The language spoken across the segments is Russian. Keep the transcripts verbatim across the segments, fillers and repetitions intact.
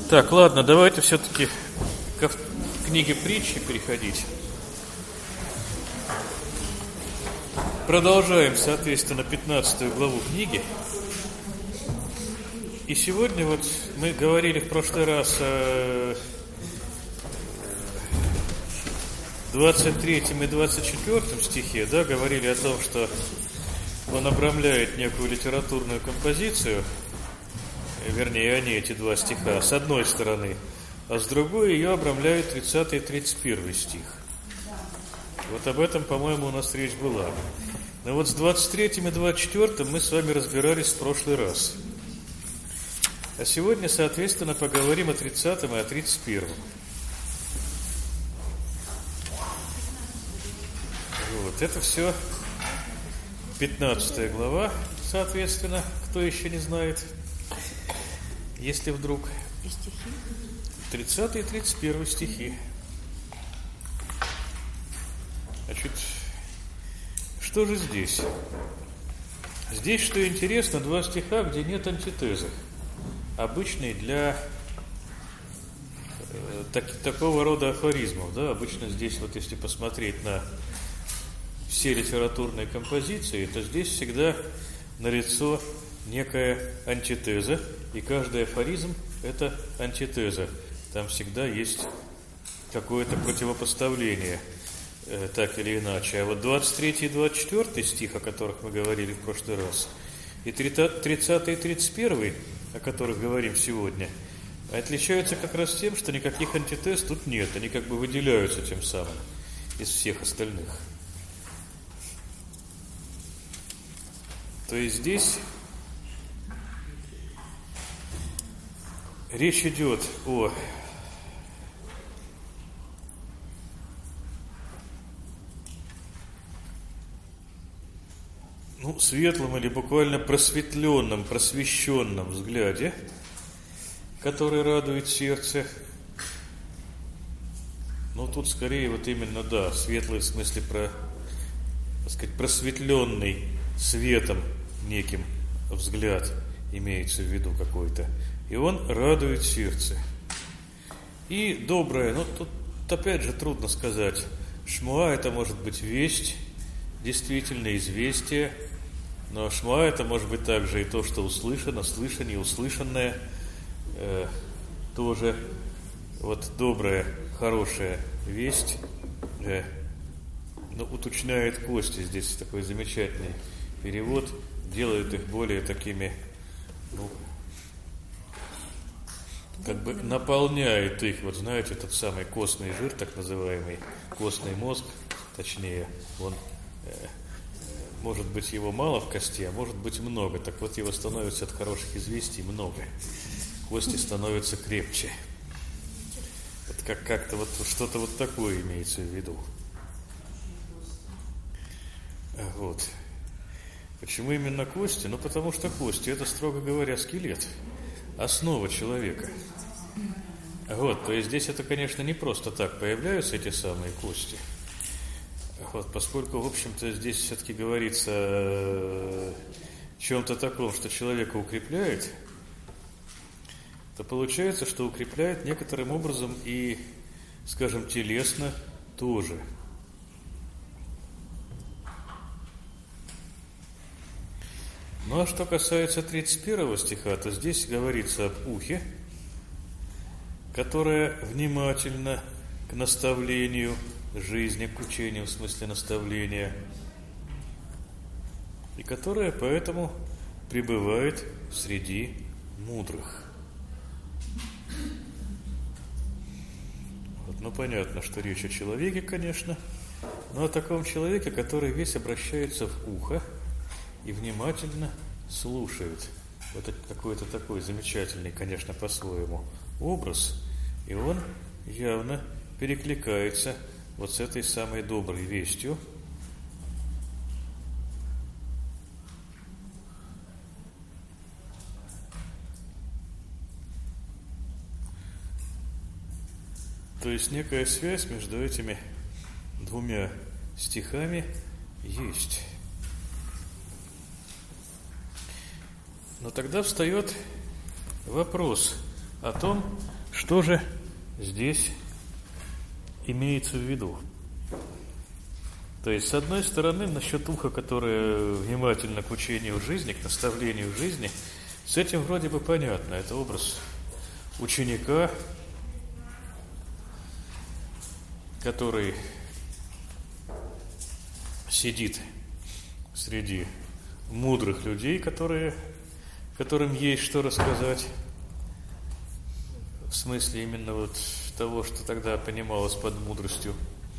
Так, ладно, давайте все-таки к книге притчи переходить. Продолжаем, соответственно, пятнадцатую главу книги. И сегодня вот мы говорили в прошлый раз о двадцать третьем и двадцать четвёртом стихе, да, говорили о том, что он обрамляет некую литературную композицию, вернее, они, эти два стиха, с одной стороны, а с другой ее обрамляют тридцатый и тридцать первый стих. Вот об этом, по-моему, у нас речь была. Но вот с двадцать третьим и двадцать четвёртым мы с вами разбирались в прошлый раз. А сегодня, соответственно, поговорим о тридцатом и о тридцать первом. Вот, это все пятнадцатая глава, соответственно, кто еще не знает, если вдруг. И стихи? тридцатый и тридцать первый стихи. Значит, что же здесь? Здесь, что интересно, два стиха, где нет антитезы, обычные для э, так, такого рода афоризмов. Да? Обычно здесь, вот если посмотреть на все литературные композиции, то здесь всегда налицо некая антитеза, и каждый афоризм – это антитеза. Там всегда есть какое-то противопоставление, э, так или иначе. А вот двадцать третий и двадцать четвёртый стих, о которых мы говорили в прошлый раз, и тридцатый и тридцать первый, о которых говорим сегодня, отличаются как раз тем, что никаких антитез тут нет. Они как бы выделяются тем самым из всех остальных. То есть здесь речь идет о ну, светлом или буквально просветленном, просвещенном взгляде, который радует сердце. Но тут скорее вот именно, да, светлый в смысле про, так сказать, просветленный светом неким взгляд имеется в виду какой-то. И он радует сердце. И доброе, ну тут опять же трудно сказать. Шмуа это может быть весть, действительно известие, но шмуа это может быть также и то, что услышано, слышание, услышанное, э, тоже вот добрая, хорошая весть, э, ну, уточняет кости, здесь такой замечательный перевод, делают их более такими, ну, как бы наполняет их, вот знаете, тот самый костный жир, так называемый, костный мозг, точнее, он, э, может быть, его мало в кости, а может быть много, так вот его становится от хороших известий много, кости становятся крепче. Вот как, как-то вот что-то вот такое имеется в виду. Вот. Почему именно кости? Ну, потому что кости – это, строго говоря, скелет, основа человека. Вот, то есть здесь это, конечно, не просто так появляются эти самые кости. Вот, поскольку, в общем-то, здесь все-таки говорится о чем-то таком, что человека укрепляет, то получается, что укрепляет некоторым образом и, скажем, телесно тоже. Ну, а что касается тридцать первого стиха, то здесь говорится об ухе, которое внимательно к наставлению жизни, к учению в смысле наставления, и которое поэтому пребывает среди мудрых. Вот, ну, понятно, что речь о человеке, конечно, но о таком человеке, который весь обращается в ухо и внимательно слушает. Вот это какой-то такой замечательный, конечно, по-своему образ, и он явно перекликается вот с этой самой доброй вестью. То есть некая связь между этими двумя стихами есть. Но тогда встает вопрос о том, Что же здесь имеется в виду? То есть, с одной стороны, насчет уха, которое внимательно к учению жизни, к наставлению жизни, с этим вроде бы понятно. Это образ ученика, который сидит среди мудрых людей, которые, которым есть что рассказать, в смысле именно вот того, что тогда понималось под мудростью.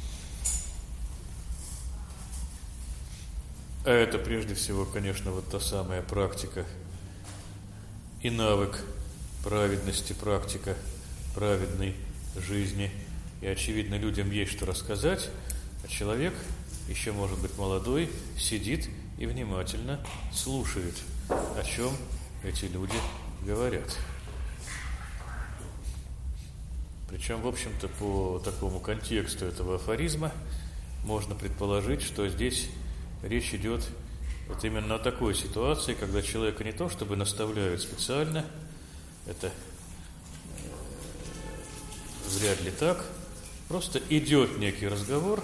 А это прежде всего, конечно, вот та самая практика и навык праведности, практика праведной жизни. И, очевидно, людям есть что рассказать, а человек, еще, может быть, молодой, сидит и внимательно слушает, о чем эти люди говорят. Причем, в общем-то, по такому контексту этого афоризма можно предположить, что здесь речь идет вот именно о такой ситуации, когда человека не то чтобы наставляют специально, это вряд ли так, просто идет некий разговор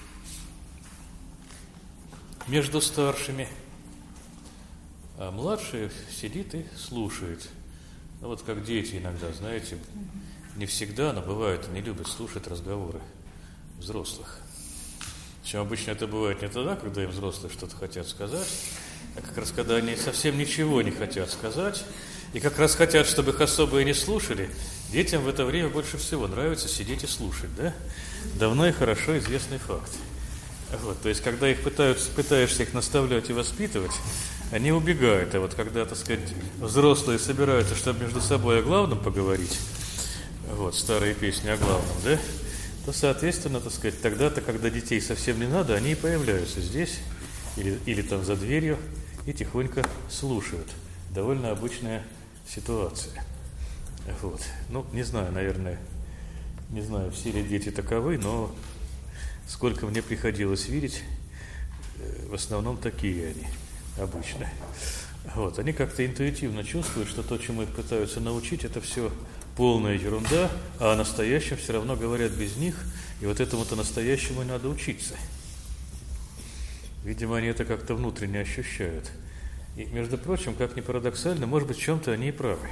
между старшими, а младший сидит и слушает. Ну вот как дети иногда, знаете, не всегда, но бывает, они любят слушать разговоры взрослых. Причем обычно это бывает не тогда, когда им взрослые что-то хотят сказать, а как раз когда они совсем ничего не хотят сказать, и как раз хотят, чтобы их особо и не слушали. Детям в это время больше всего нравится сидеть и слушать, да? Давно и хорошо известный факт. Вот, то есть, когда их пытаются, пытаешься их наставлять и воспитывать, они убегают. А вот когда, так сказать, взрослые собираются, чтобы между собой о главном поговорить, вот, старые песни о главном, да? То, соответственно, так сказать, тогда-то, когда детей совсем не надо, они и появляются здесь или, или там за дверью и тихонько слушают. Довольно обычная ситуация. Вот. Ну, не знаю, наверное, не знаю, все ли дети таковы, но сколько мне приходилось видеть, в основном такие они обычно. Вот. Они как-то интуитивно чувствуют, что то, чему их пытаются научить, это все полная ерунда, а о настоящем все равно говорят без них, и вот этому-то настоящему и надо учиться. Видимо, они это как-то внутренне ощущают. И, между прочим, как ни парадоксально, может быть, в чем-то они и правы.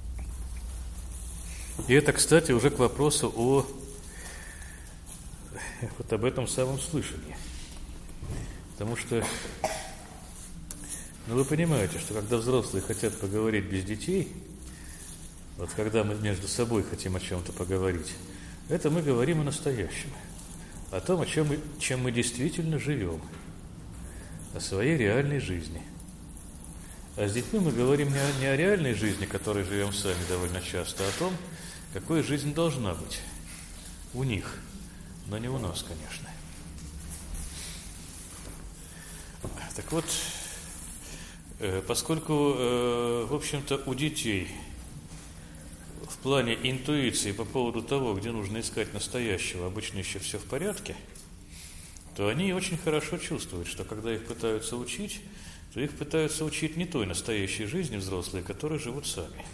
И это, кстати, уже к вопросу о вот об этом самом слышании. Потому что, ну, вы понимаете, что когда взрослые хотят поговорить без детей, вот когда мы между собой хотим о чем-то поговорить, это мы говорим о настоящем, о том, о чем мы, чем мы действительно живем, о своей реальной жизни. А с детьми мы говорим не о, не о реальной жизни, которой живем сами довольно часто, а о том, какой жизнь должна быть у них, но не у нас, конечно. Так вот, поскольку, в общем-то, у детей в плане интуиции по поводу того, где нужно искать настоящего, обычно еще все в порядке, то они очень хорошо чувствуют, что когда их пытаются учить, то их пытаются учить не той настоящей жизни взрослые, которые живут сами.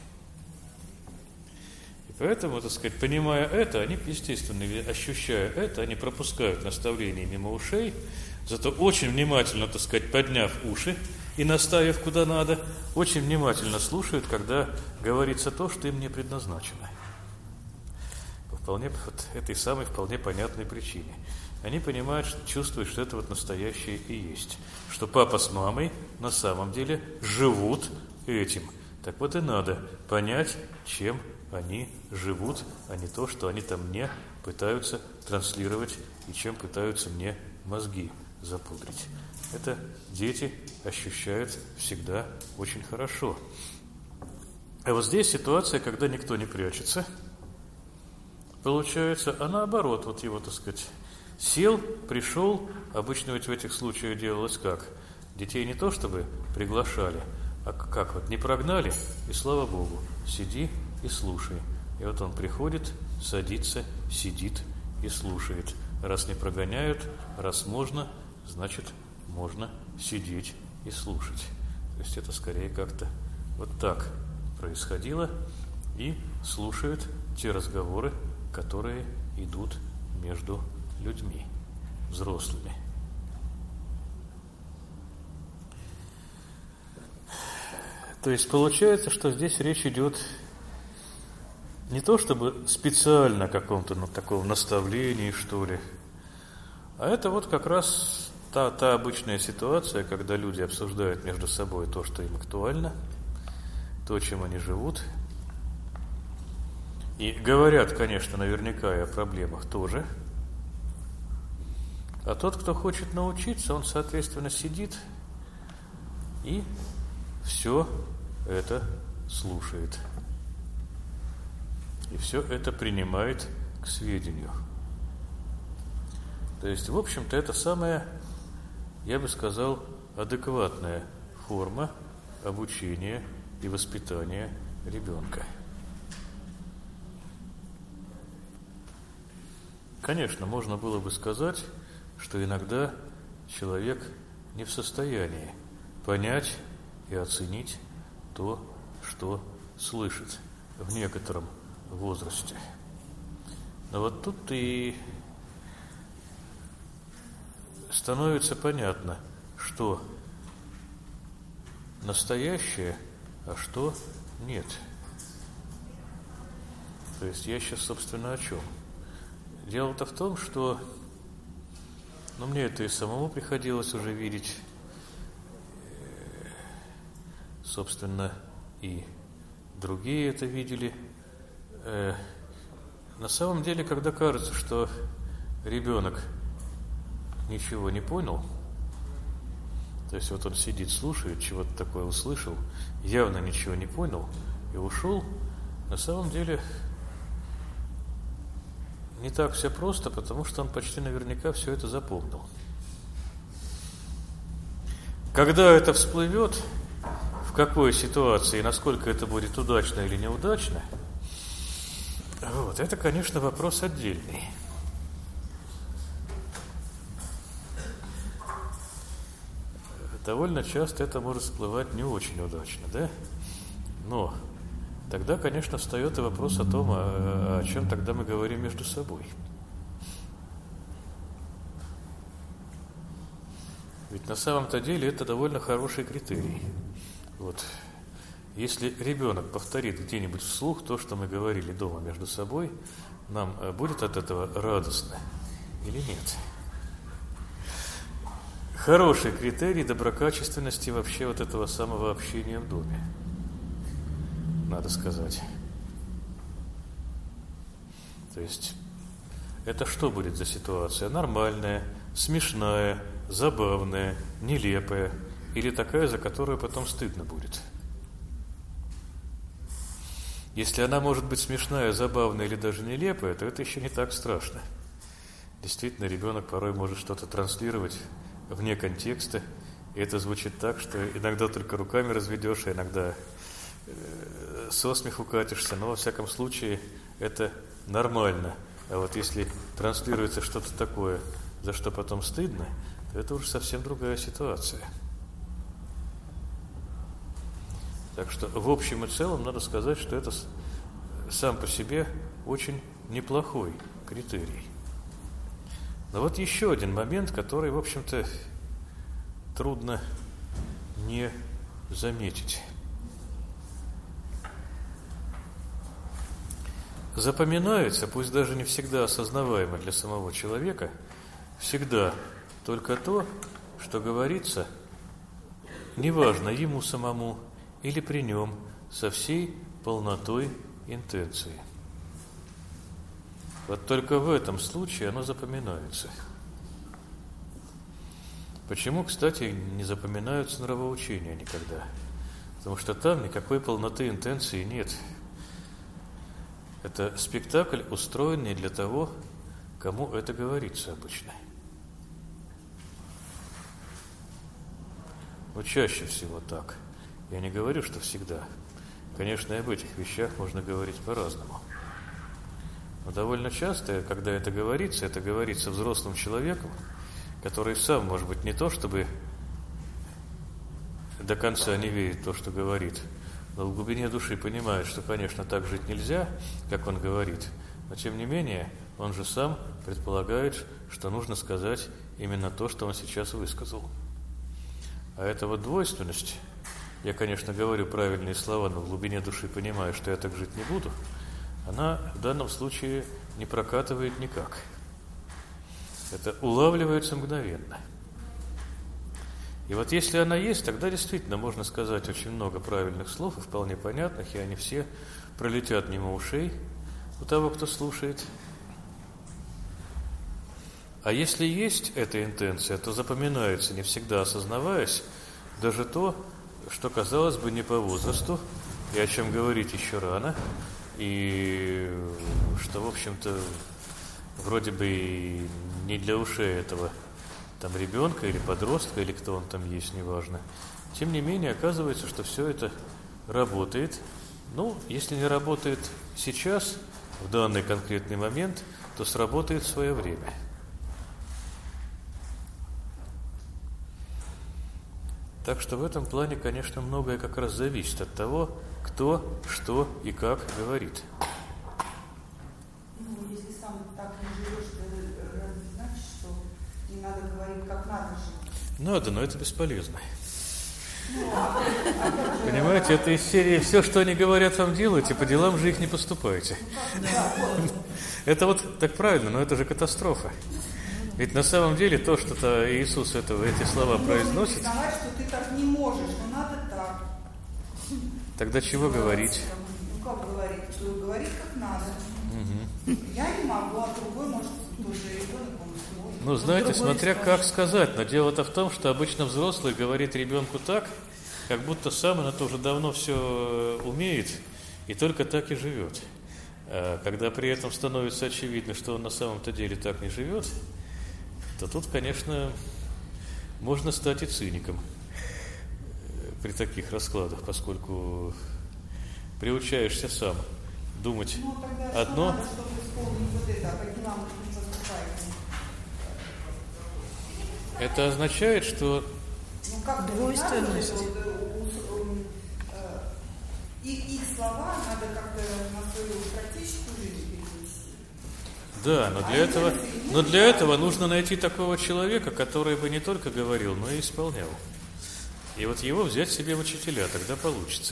И поэтому, так сказать, понимая это, они, естественно, ощущая это, они пропускают наставления мимо ушей, зато очень внимательно, так сказать, подняв уши и наставив куда надо, очень внимательно слушают, когда говорится то, что им не предназначено. По вполне вот этой самой вполне понятной причине. Они понимают, чувствуют, что это вот настоящее и есть. Что папа с мамой на самом деле живут этим. Так вот и надо понять, чем они живут, а не то, что они там мне пытаются транслировать и чем пытаются мне мозги запудрить. Это дети ощущают всегда очень хорошо. А вот здесь ситуация, когда никто не прячется, получается, а наоборот, вот его, так сказать, сел, пришел, обычно ведь в этих случаях делалось как? Детей не то чтобы приглашали, а как вот, не прогнали, и слава Богу, сиди и слушай. И вот он приходит, садится, сидит и слушает. Раз не прогоняют, раз можно, значит, можно сидеть и слушать. То есть это скорее как-то вот так происходило. и слушает те разговоры, которые идут между людьми, взрослыми. То есть получается, что здесь речь идет не то чтобы специально о каком-то ну, таком наставлении, что ли, а это вот как раз та, та обычная ситуация, когда люди обсуждают между собой то, что им актуально, то, чем они живут, и говорят, конечно, наверняка и о проблемах тоже. А тот, кто хочет научиться, он, соответственно, сидит и все это слушает. И все это принимает к сведению. То есть, в общем-то, это самая, я бы сказал, адекватная форма обучения и воспитания ребенка. Конечно, можно было бы сказать, что иногда человек не в состоянии понять и оценить то, что слышит в некотором возрасте. Но вот тут и становится понятно, что настоящее, а что нет. То есть я сейчас, собственно, о чем? Дело-то в том, что ну, мне это и самому приходилось уже видеть, собственно, и другие это видели. На самом деле, когда кажется, что ребенок ничего не понял, то есть вот он сидит, слушает, чего-то такое услышал, явно ничего не понял и ушел, на самом деле не так все просто, потому что он почти наверняка все это запомнил. Когда это всплывет, в какой ситуации, насколько это будет удачно или неудачно, вот, это, конечно, вопрос отдельный. Довольно часто это может всплывать не очень удачно, да? Но тогда, конечно, встает и вопрос о том, о, о чем тогда мы говорим между собой. Ведь на самом-то деле это довольно хороший критерий. Вот. Если ребенок повторит где-нибудь вслух то, что мы говорили дома между собой, нам будет от этого радостно или нет? Хороший критерий доброкачественности вообще вот этого самого общения в доме, надо сказать. То есть, это что будет за ситуация? Нормальная, смешная, забавная, нелепая или такая, за которую потом стыдно будет? Если она может быть смешная, забавная или даже нелепая, то это еще не так страшно. Действительно, ребенок порой может что-то транслировать вне контекста, и это звучит так, что иногда только руками разведешь, а иногда э, со смеху катишься, но во всяком случае это нормально. А вот если транслируется что-то такое, за что потом стыдно, то это уже совсем другая ситуация. Так что в общем и целом надо сказать, что это сам по себе очень неплохой критерий. Но вот еще один момент, который, в общем-то, трудно не заметить. Запоминается, пусть даже не всегда осознаваемо для самого человека, всегда только то, что говорится, неважно ему самому или при нем, со всей полнотой интенции. Вот только в этом случае оно запоминается. Почему, кстати, не запоминаются нравоучения никогда? Потому что там никакой полноты интенции нет. Это спектакль, устроенный для того, кому это говорится обычно. Но чаще всего так. Я не говорю, что всегда. Конечно, и об этих вещах можно говорить по-разному. Но довольно часто, когда это говорится, это говорится взрослым человеком, который сам, может быть, не то, чтобы до конца не верит в то, что говорит, но в глубине души понимает, что, конечно, так жить нельзя, как он говорит, но тем не менее он же сам предполагает, что нужно сказать именно то, что он сейчас высказал. А эта вот двойственность, я, конечно, говорю правильные слова, но в глубине души понимаю, что я так жить не буду, она в данном случае не прокатывает никак. Это улавливается мгновенно. И вот если она есть, тогда действительно можно сказать очень много правильных слов, и вполне понятных, и они все пролетят мимо ушей у того, кто слушает. А если есть эта интенция, то запоминается, не всегда осознаваясь, даже то, что, казалось бы, не по возрасту, и о чем говорить еще рано, и что, в общем-то, вроде бы и не для ушей этого там ребенка или подростка, или кто он там есть, неважно. Тем не менее, оказывается, что все это работает. Ну, если не работает сейчас, в данный конкретный момент, то сработает в свое время. Так что в этом плане, конечно, многое как раз зависит от того, кто, что и как говорит. Ну, если сам так не живешь, то разве значит, что не надо говорить, как надо жить? Надо, но это бесполезно. Ну, а, а Понимаете, это из серии «Все, что они говорят, вам делайте, по делам же их не поступайте». Это вот так правильно, но это же катастрофа. Ведь на самом деле то, что-то Иисус этого, эти слова произносит... Признавать, что ты так не можешь, но надо так. Тогда чего говорить? Ну как говорить? Что говорить как надо. Угу. Я не могу, а другой может тоже ребенок, он сможет. Ну, знаете, смотря как сказать, но дело-то в том, что обычно взрослый говорит ребенку так, как будто сам он это уже давно все умеет и только так и живет. А когда при этом становится очевидно, что он на самом-то деле так не живет, то тут, конечно, можно стать и циником при таких раскладах, поскольку приучаешься сам думать ну, тогда одно. Надо, чтобы исполнить вот это, а по делам не поступаете. Это означает, что ну, как двойственность. Их, их слова надо как-то на свою практическую жизнь перенести. Да, но для этого, но для этого нужно найти такого человека, который бы не только говорил, но и исполнял. И вот его взять себе в учителя, тогда получится.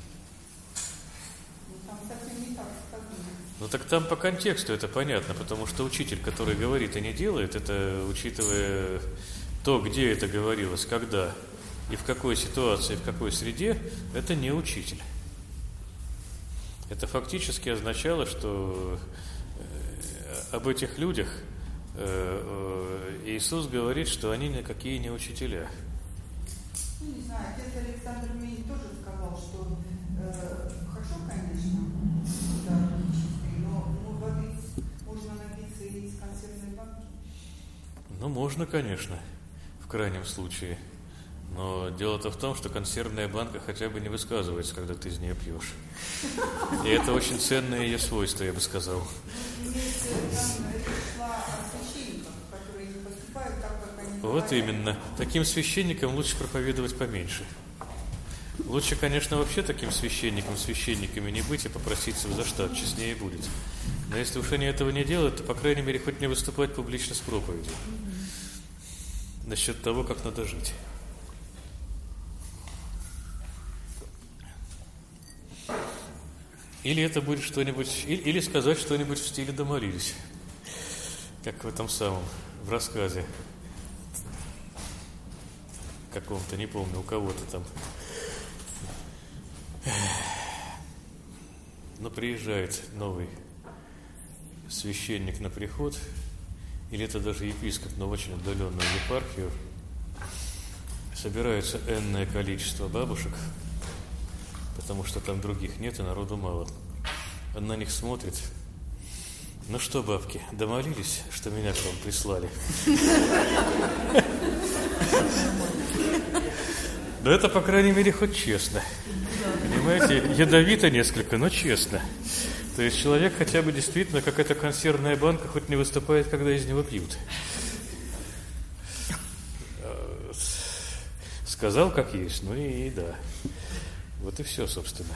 Ну, там совсем не так сказано. Ну так там по контексту это понятно, потому что учитель, который говорит и не делает, это учитывая то, где это говорилось, когда и в какой ситуации, в какой среде, это не учитель. Это фактически означало, что об этих людях Иисус говорит, что они никакие не учителя. Ну, не знаю, отец Александр мне тоже сказал, что э, хорошо, конечно, да, чистый, но ну, воды можно напиться и из консервной банки. Ну, можно, конечно, в крайнем случае. Но дело-то в том, что консервная банка хотя бы не высказывается, когда ты из нее пьешь. И это очень ценное ее свойство, я бы сказал. Вот именно. Таким священникам лучше проповедовать поменьше. Лучше, конечно, вообще таким священникам, священниками не быть и попроситься за штат, честнее будет. Но если уж они этого не делают, то, по крайней мере, хоть не выступать публично с проповедью. Насчет того, как надо жить. Или это будет что-нибудь, или, или сказать что-нибудь в стиле «домолились», как в этом самом, в рассказе каком-то, не помню, у кого-то там. Но приезжает новый священник на приход, или это даже епископ, но в очень отдаленную епархию. Собирается энное количество бабушек, потому что там других нет и народу мало. Он на них смотрит. Ну что, бабки, домолились, что меня к вам прислали? Но это, по крайней мере, хоть честно. Понимаете, ядовито несколько, но честно. То есть человек хотя бы действительно, как эта консервная банка, хоть не выступает, когда из него пьют. Сказал, как есть, ну и, и да. Вот и все, собственно.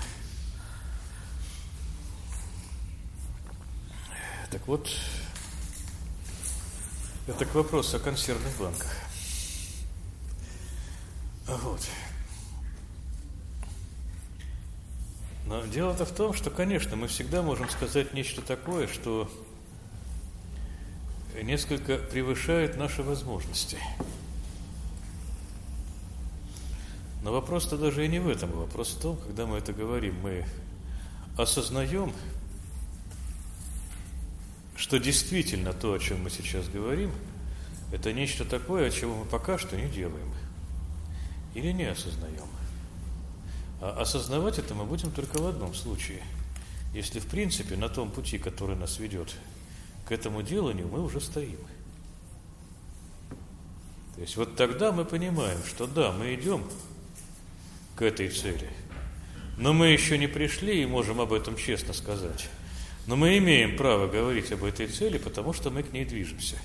Так вот, это к вопросу о консервных банках. Вот. Но дело-то в том, что, конечно, мы всегда можем сказать нечто такое, что несколько превышает наши возможности. Но вопрос-то даже и не в этом. Вопрос в том, когда мы это говорим, мы осознаем, что действительно то, о чем мы сейчас говорим, это нечто такое, чего мы пока что не делаем. Или не осознаем. А осознавать это мы будем только в одном случае. Если, в принципе, на том пути, который нас ведет к этому деланию, мы уже стоим. То есть вот тогда мы понимаем, что да, мы идем к этой цели, но мы еще не пришли и можем об этом честно сказать. Но мы имеем право говорить об этой цели, потому что мы к ней движемся.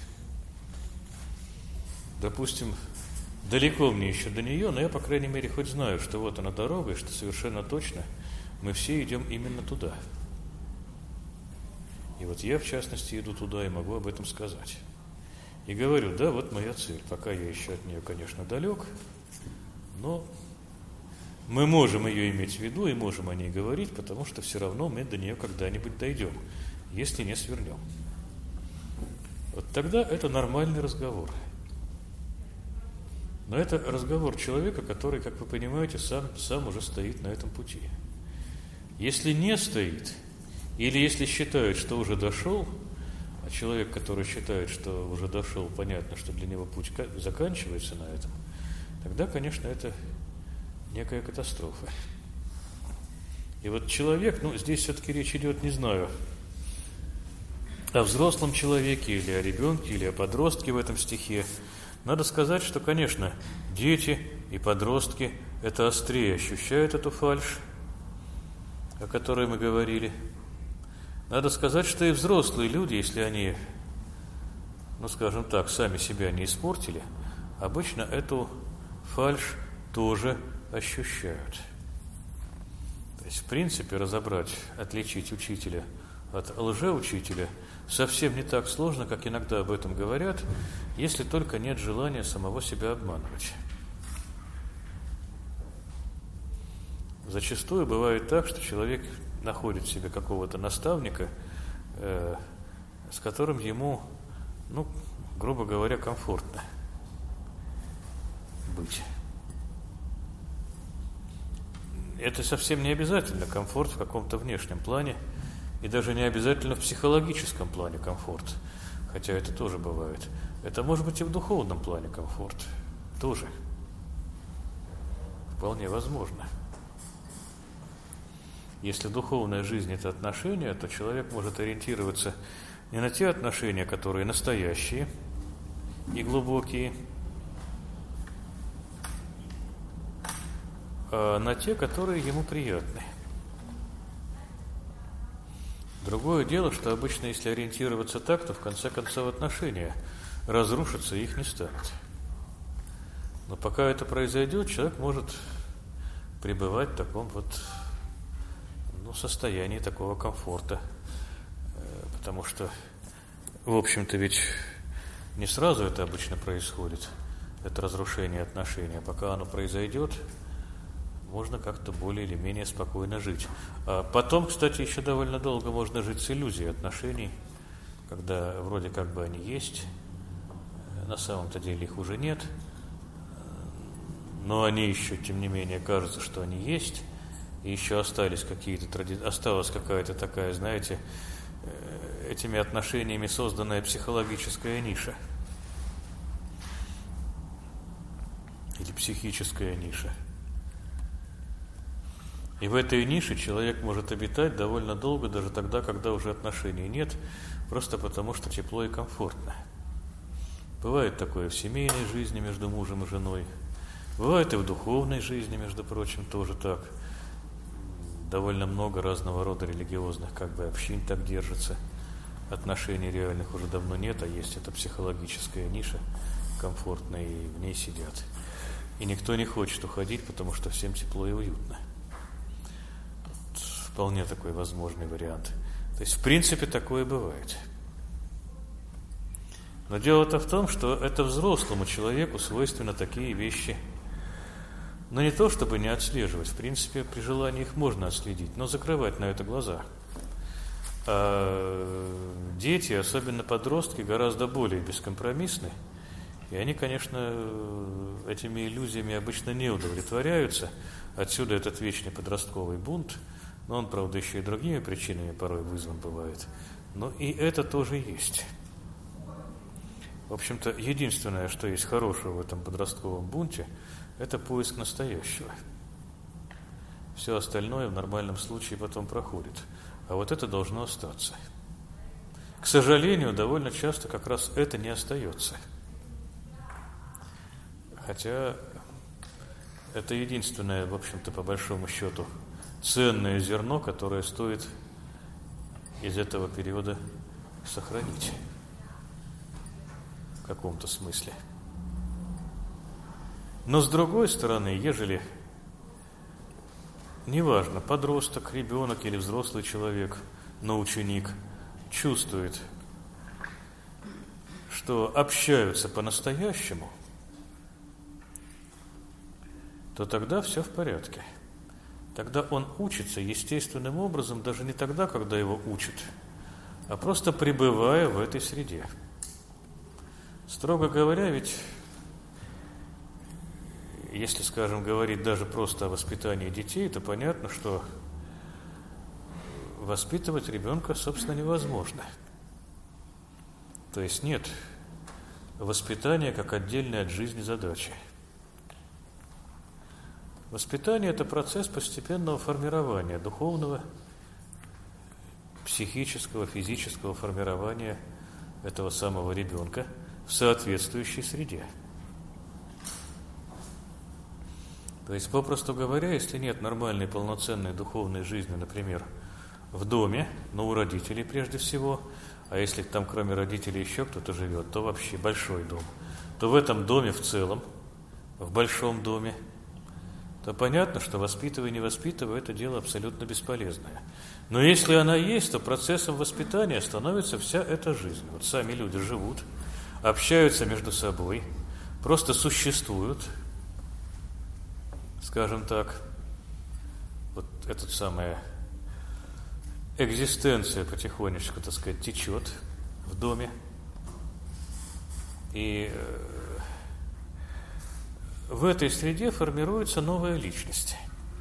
Допустим, далеко мне еще до нее, но я, по крайней мере, хоть знаю, что вот она дорога, и что совершенно точно мы все идем именно туда. И вот я, в частности, иду туда и могу об этом сказать. И говорю, да, вот моя цель. Пока я еще от нее, конечно, далек, но мы можем ее иметь в виду и можем о ней говорить, потому что все равно мы до нее когда-нибудь дойдем, если не свернем. Вот тогда это нормальный разговор. Но это разговор человека, который, как вы понимаете, сам, сам уже стоит на этом пути. Если не стоит, или если считает, что уже дошел, а человек, который считает, что уже дошел, понятно, что для него путь заканчивается на этом, тогда, конечно, это некая катастрофа. И вот человек, ну, здесь все-таки речь идет, не знаю, о взрослом человеке, или о ребенке, или о подростке в этом стихе. Надо сказать, что, конечно, дети и подростки это острее ощущают эту фальшь, о которой мы говорили. Надо сказать, что и взрослые люди, если они, ну, скажем так, сами себя не испортили, обычно эту фальшь тоже ощущают. То есть, в принципе, разобрать, отличить учителя от лжеучителя совсем не так сложно, как иногда об этом говорят, если только нет желания самого себя обманывать. Зачастую бывает так, что человек находит в себе какого-то наставника, э, с которым ему, ну, грубо говоря, комфортно быть. Это совсем не обязательно комфорт в каком-то внешнем плане, и даже не обязательно в психологическом плане комфорт, хотя это тоже бывает. Это может быть и в духовном плане комфорт тоже. Вполне возможно. Если духовная жизнь – это отношения, то человек может ориентироваться не на те отношения, которые настоящие и глубокие, а на те, которые ему приятны. Другое дело, что обычно, если ориентироваться так, то в конце концов отношения разрушатся и их не станет. Но пока это произойдет, человек может пребывать в таком вот, ну, состоянии такого комфорта. Потому что, в общем-то, ведь не сразу это обычно происходит, это разрушение отношений. А пока оно произойдет, можно как-то более или менее спокойно жить. А потом, кстати, еще довольно долго можно жить с иллюзией отношений, когда вроде как бы они есть, на самом-то деле их уже нет, но они еще, тем не менее, кажется, что они есть, и еще остались какие-то тради... осталась какая-то такая, знаете, этими отношениями созданная психологическая ниша или психическая ниша. И в этой нише человек может обитать довольно долго, даже тогда, когда уже отношений нет, просто потому что тепло и комфортно. Бывает такое в семейной жизни между мужем и женой, бывает и в духовной жизни, между прочим, тоже так. Довольно много разного рода религиозных как бы общин так держится. Отношений реальных уже давно нет, а есть эта психологическая ниша комфортная, и в ней сидят. И никто не хочет уходить, потому что всем тепло и уютно. вполне такой возможный вариант. То есть, в принципе, такое бывает. Но дело-то в том, что это взрослому человеку свойственно такие вещи. Но не то, чтобы не отслеживать. В принципе, при желании их можно отследить, но закрывать на это глаза. А дети, особенно подростки, гораздо более бескомпромиссны. И они, конечно, этими иллюзиями обычно не удовлетворяются. Отсюда этот вечный подростковый бунт. Но он, правда, еще и другими причинами порой вызван бывает. Но и это тоже есть. В общем-то, единственное, что есть хорошего в этом подростковом бунте, это поиск настоящего. Все остальное в нормальном случае потом проходит. А вот это должно остаться. К сожалению, довольно часто как раз это не остается. Хотя это единственное, в общем-то, по большому счету, ценное зерно, которое стоит из этого периода сохранить. В каком-то смысле. Но с другой стороны, ежели, неважно, подросток, ребенок или взрослый человек, но ученик, чувствует, что общаются по-настоящему, то тогда все в порядке. Тогда он учится естественным образом, даже не тогда, когда его учат, а просто пребывая в этой среде. Строго говоря, ведь, если, скажем, говорить даже просто о воспитании детей, то понятно, что воспитывать ребенка, собственно, невозможно. То есть нет воспитания как отдельной от жизни задачи. Воспитание – это процесс постепенного формирования духовного, психического, физического формирования этого самого ребенка в соответствующей среде. То есть, попросту говоря, если нет нормальной, полноценной духовной жизни, например, в доме, но у родителей прежде всего, а если там кроме родителей еще кто-то живет, то вообще большой дом, то в этом доме в целом, в большом доме, то понятно, что воспитывая и не воспитывая, это дело абсолютно бесполезное. Но если она есть, то процессом воспитания становится вся эта жизнь. Вот сами люди живут, общаются между собой, просто существуют, скажем так. Вот эта самая экзистенция потихонечку, так сказать, течет в доме. И в этой среде формируется новая личность.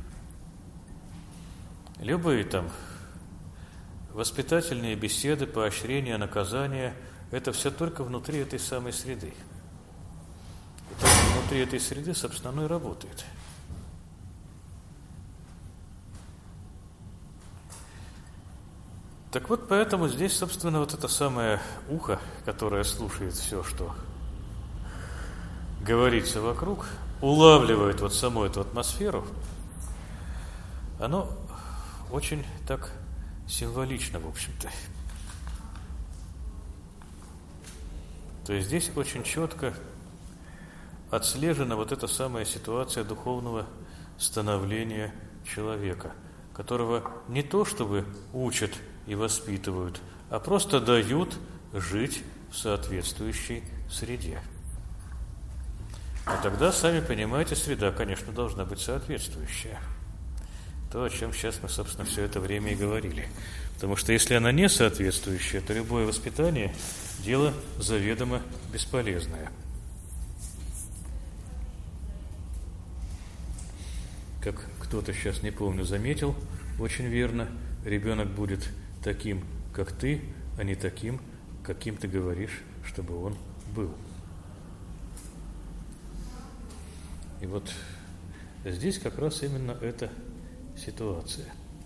Любые там воспитательные беседы, поощрения, наказания – это все только внутри этой самой среды. И только внутри этой среды, собственно, оно и работает. Так вот, поэтому здесь, собственно, вот это самое ухо, которое слушает все, что говорится вокруг, улавливает вот саму эту атмосферу, оно очень так символично, в общем-то. То есть здесь очень четко отслежена вот эта самая ситуация духовного становления человека, которого не то чтобы учат и воспитывают, а просто дают жить в соответствующей среде. И тогда, сами понимаете, среда, конечно, должна быть соответствующая. То, о чем сейчас мы, собственно, все это время и говорили. Потому что если она не соответствующая, то любое воспитание – дело заведомо бесполезное. Как кто-то сейчас, не помню, заметил, очень верно, ребенок будет таким, как ты, а не таким, каким ты говоришь, чтобы он был. И вот здесь как раз именно эта ситуация.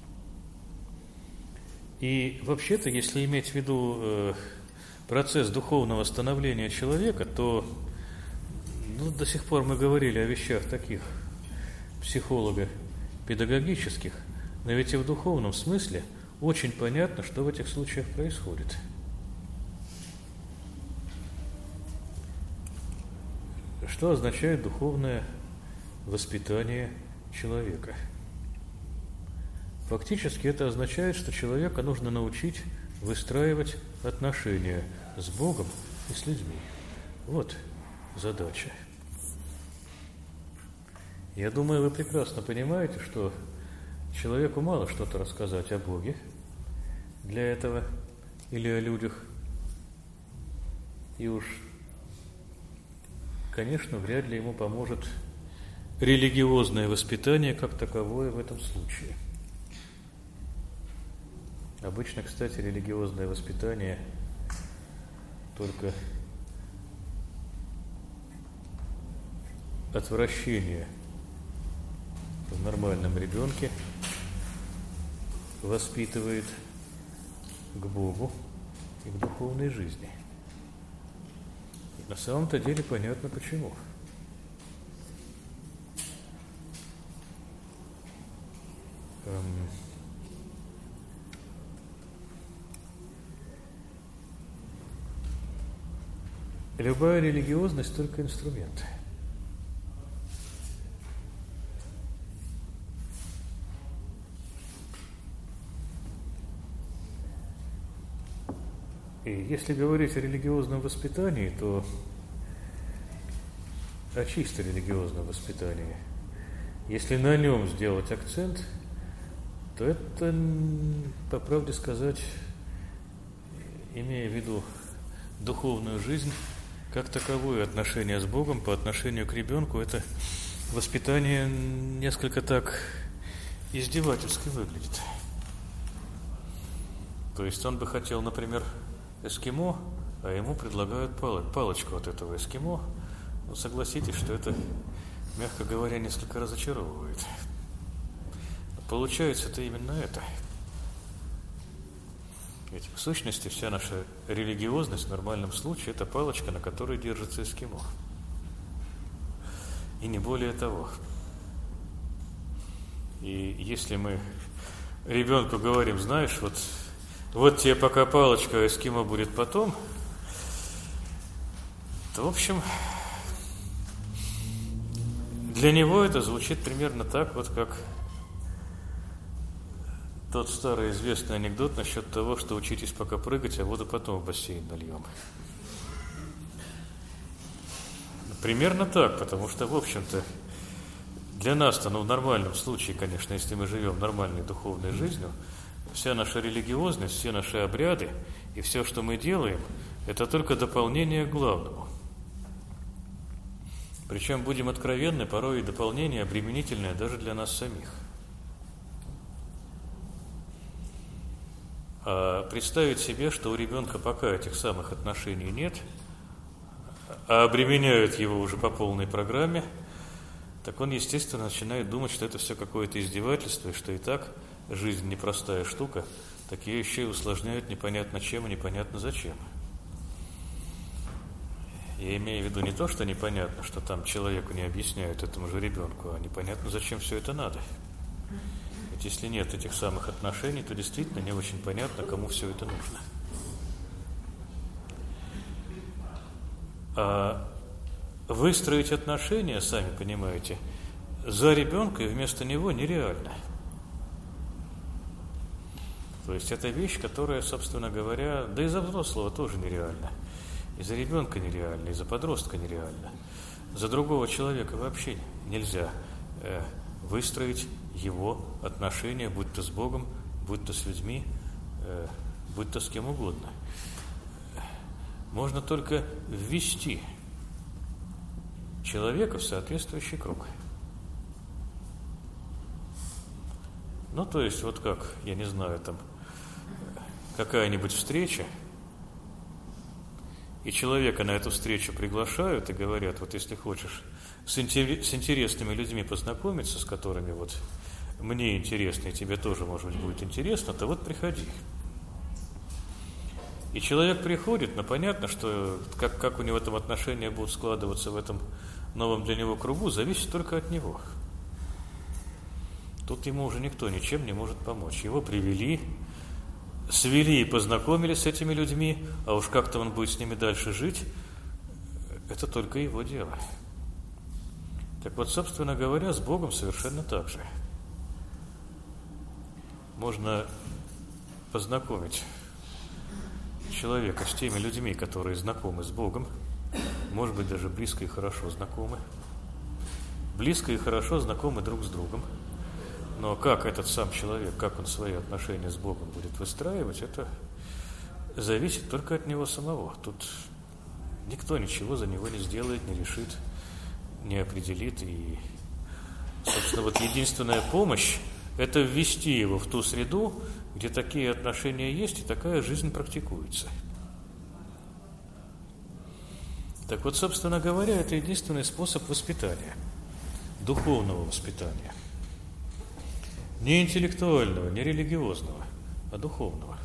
И вообще-то, если иметь в виду э, процесс духовного становления человека, то ну, до сих пор мы говорили о вещах таких психолого-педагогических, но ведь и в духовном смысле очень понятно, что в этих случаях происходит. Что означает духовное воспитание человека? Фактически это означает, что человека нужно научить выстраивать отношения с Богом и с людьми. Вот задача. Я думаю, вы прекрасно понимаете, что человеку мало что-то рассказать о Боге для этого или о людях. И уж, конечно, вряд ли ему поможет религиозное воспитание как таковое в этом случае. Обычно, кстати, религиозное воспитание только отвращение в нормальном ребенке воспитывает к Богу и к духовной жизни. И на самом-то деле понятно почему. Эм... Любая религиозность только инструмент. И если говорить о религиозном воспитании, то о чисто религиозном воспитании, если на нем сделать акцент, то это, по правде сказать, имея в виду духовную жизнь, как таковое отношение с Богом по отношению к ребенку, это воспитание несколько так издевательски выглядит. То есть он бы хотел, например, эскимо, а ему предлагают пал- палочку от этого эскимо. Ну, согласитесь, что это, мягко говоря, несколько разочаровывает. Получается это именно это. Ведь в сущности вся наша религиозность в нормальном случае – это палочка, на которой держится эскимо. И не более того. И если мы ребенку говорим, знаешь, вот, вот тебе пока палочка, а эскимо будет потом, то, в общем, для него это звучит примерно так, вот как тот старый известный анекдот насчет того, что учитесь пока прыгать, а воду потом в бассейн нальем. Примерно так, потому что, в общем-то, для нас-то, ну, в нормальном случае, конечно, если мы живем нормальной духовной жизнью, вся наша религиозность, все наши обряды и все, что мы делаем, это только дополнение к главному. Причем, будем откровенны, порой и дополнение обременительное даже для нас самих. А представить себе, что у ребенка пока этих самых отношений нет, а обременяют его уже по полной программе, так он, естественно, начинает думать, что это все какое-то издевательство, и что и так жизнь непростая штука, так ее еще и усложняют непонятно чем и непонятно зачем. Я имею в виду не то, что непонятно, что там человеку не объясняют, этому же ребенку, а непонятно, зачем все это надо. Ведь если нет этих самых отношений, то действительно не очень понятно, кому все это нужно. А выстроить отношения, сами понимаете, за ребенка и вместо него нереально. То есть это вещь, которая, собственно говоря, да и за взрослого тоже нереально. И за ребенка нереально, и за подростка нереально. За другого человека вообще нельзя э, выстроить его отношения, будь то с Богом, будь то с людьми, э, будь то с кем угодно. Можно только ввести человека в соответствующий круг. Ну, то есть, вот как, я не знаю, там, какая-нибудь встреча, и человека на эту встречу приглашают и говорят, вот если хочешь с, интерес, с интересными людьми познакомиться, с которыми вот мне интересно, и тебе тоже, может быть, будет интересно, то вот приходи. И человек приходит, но понятно, что как, как у него там отношения будут складываться в этом новом для него кругу, зависит только от него. Тут ему уже никто ничем не может помочь. Его привели, свели и познакомили с этими людьми, а уж как-то он будет с ними дальше жить, это только его дело. Так вот, собственно говоря, с Богом совершенно так же. можно познакомить человека с теми людьми, которые знакомы с Богом, может быть, даже близко и хорошо знакомы, близко и хорошо знакомы друг с другом. Но как этот сам человек, как он свои отношения с Богом будет выстраивать, это зависит только от него самого. Тут никто ничего за него не сделает, не решит, не определит. И, собственно, вот единственная помощь – это ввести его в ту среду, где такие отношения есть и такая жизнь практикуется. Так вот, собственно говоря, это единственный способ воспитания, духовного воспитания. Не интеллектуального, не религиозного, а духовного.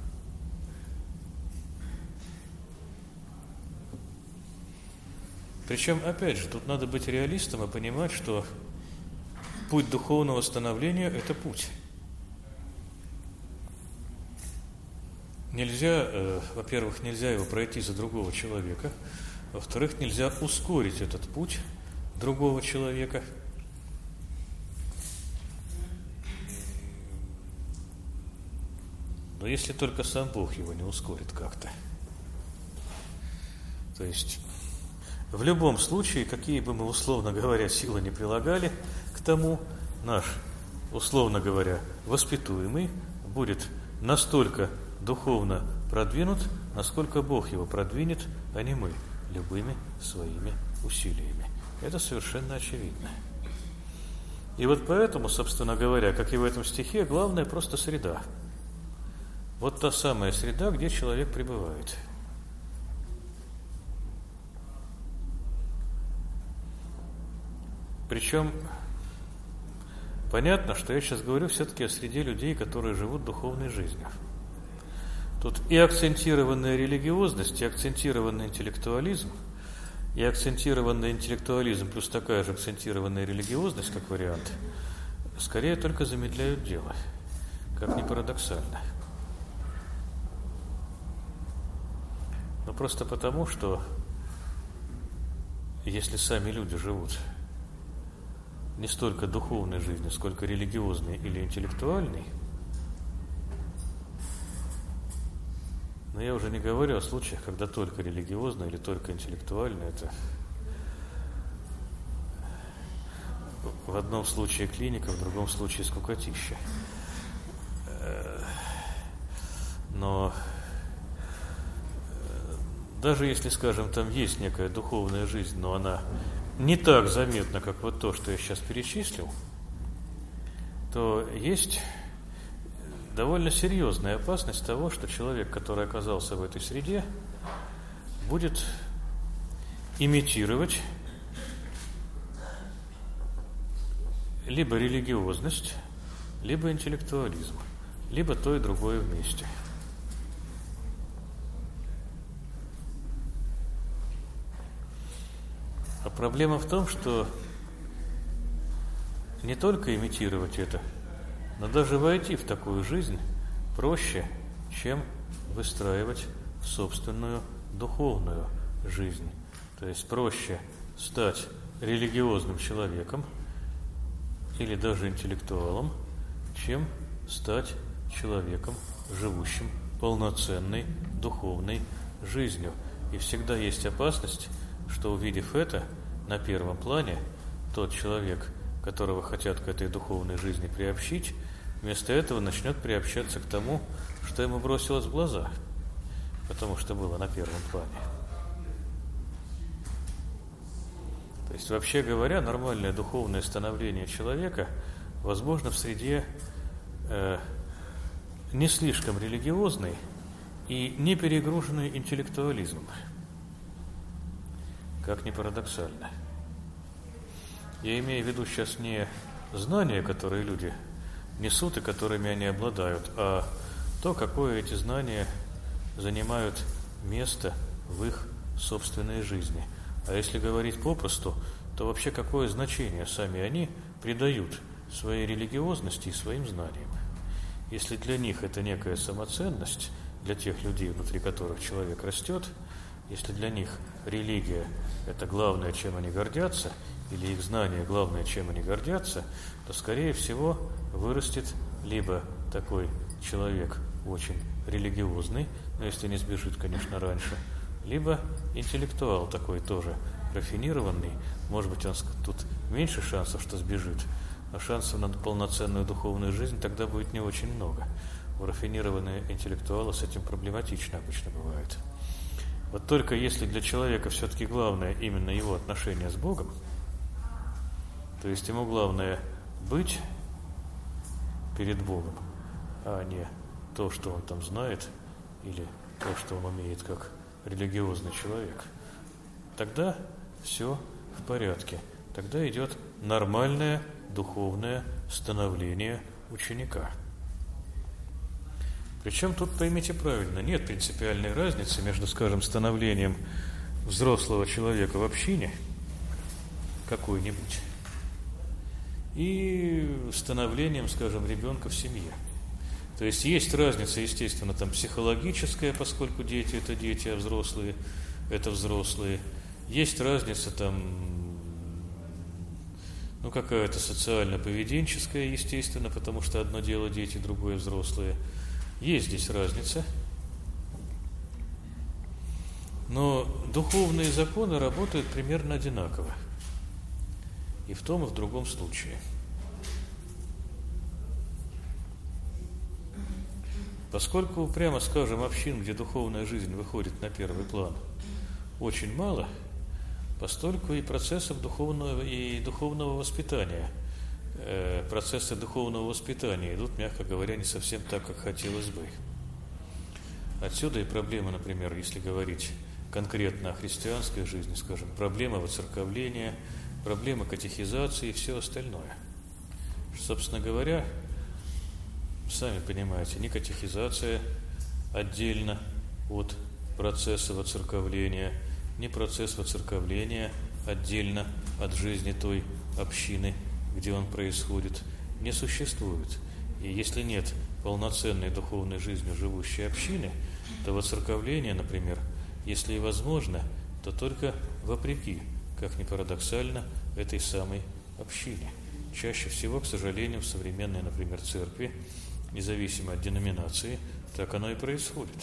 Причем, опять же, тут надо быть реалистом и понимать, что путь духовного становления – это путь. Нельзя, э, во-первых, нельзя его пройти за другого человека, во-вторых, нельзя ускорить этот путь другого человека. Но если только сам Бог его не ускорит как-то. То есть, в любом случае, какие бы мы, условно говоря, силы не прилагали к тому, наш, условно говоря, воспитуемый будет настолько духовно продвинут, насколько Бог его продвинет, а не мы, любыми своими усилиями. Это совершенно очевидно. И вот поэтому, собственно говоря, как и в этом стихе, главное просто среда. Вот та самая среда, где человек пребывает. Причем понятно, что я сейчас говорю все-таки о среде людей, которые живут духовной жизнью. Тут и акцентированная религиозность, и акцентированный интеллектуализм, и акцентированный интеллектуализм плюс такая же акцентированная религиозность, как вариант, скорее только замедляют дело, как ни парадоксально. Но просто потому, что если сами люди живут не столько духовной жизнью, сколько религиозной или интеллектуальной, но я уже не говорю о случаях, когда только религиозно или только интеллектуально, это в одном случае клиника, в другом случае скукотища. Но даже если, скажем, там есть некая духовная жизнь, но она не так заметна, как вот то, что я сейчас перечислил, то есть довольно серьезная опасность того, что человек, который оказался в этой среде, будет имитировать либо религиозность, либо интеллектуализм, либо то и другое вместе. А проблема в том, что не только имитировать это, но даже войти в такую жизнь проще, чем выстраивать собственную духовную жизнь. То есть проще стать религиозным человеком или даже интеллектуалом, чем стать человеком, живущим полноценной духовной жизнью. И всегда есть опасность, что, увидев это, на первом плане тот человек, которого хотят к этой духовной жизни приобщить, вместо этого начнет приобщаться к тому, что ему бросилось в глаза, потому что было на первом плане. То есть, вообще говоря, нормальное духовное становление человека возможно в среде э, не слишком религиозной и не перегруженной интеллектуализмом. Как ни парадоксально. Я имею в виду сейчас не знания, которые люди несут и которыми они обладают, а то, какое эти знания занимают место в их собственной жизни. А если говорить попросту, то вообще какое значение сами они придают своей религиозности и своим знаниям. Если для них это некая самоценность, для тех людей, внутри которых человек растет, если для них религия – это главное, чем они гордятся, или их знание – главное, чем они гордятся, то, скорее всего, вырастет либо такой человек очень религиозный, но если не сбежит, конечно, раньше, либо интеллектуал такой тоже рафинированный, может быть, он тут меньше шансов, что сбежит, а шансов на полноценную духовную жизнь тогда будет не очень много. У рафинированного интеллектуала с этим проблематично обычно бывает. Вот только если для человека все-таки главное именно его отношение с Богом, то есть ему главное быть перед Богом, а не то, что он там знает, или то, что он умеет как религиозный человек, тогда все в порядке. Тогда идет нормальное духовное становление ученика. Причем тут поймите правильно, нет принципиальной разницы между, скажем, становлением взрослого человека в общине какой-нибудь и становлением, скажем, ребенка в семье. То есть есть разница, естественно, там психологическая, поскольку дети – это дети, а взрослые – это взрослые. Есть разница там, ну, какая-то социально-поведенческая, естественно, потому что одно дело дети, другое взрослые. Есть здесь разница. Но духовные законы работают примерно одинаково. И в том, и в другом случае. Поскольку, прямо скажем, общин, где духовная жизнь выходит на первый план, очень мало, постольку и процессов духовного и духовного воспитания, э, процессы духовного воспитания идут, мягко говоря, не совсем так, как хотелось бы. Отсюда и проблема, например, если говорить конкретно о христианской жизни, скажем, проблема воцерковления, проблема катехизации и все остальное. Собственно говоря, сами понимаете, не катехизация отдельно от процесса воцерковления, не процесс воцерковления отдельно от жизни той общины, где он происходит, не существует. И если нет полноценной духовной жизнью живущей общины, то воцерковление, например, если и возможно, то только вопреки, как ни парадоксально, этой самой общине. Чаще всего, к сожалению, в современной, например, церкви, независимо от деноминации, так оно и происходит.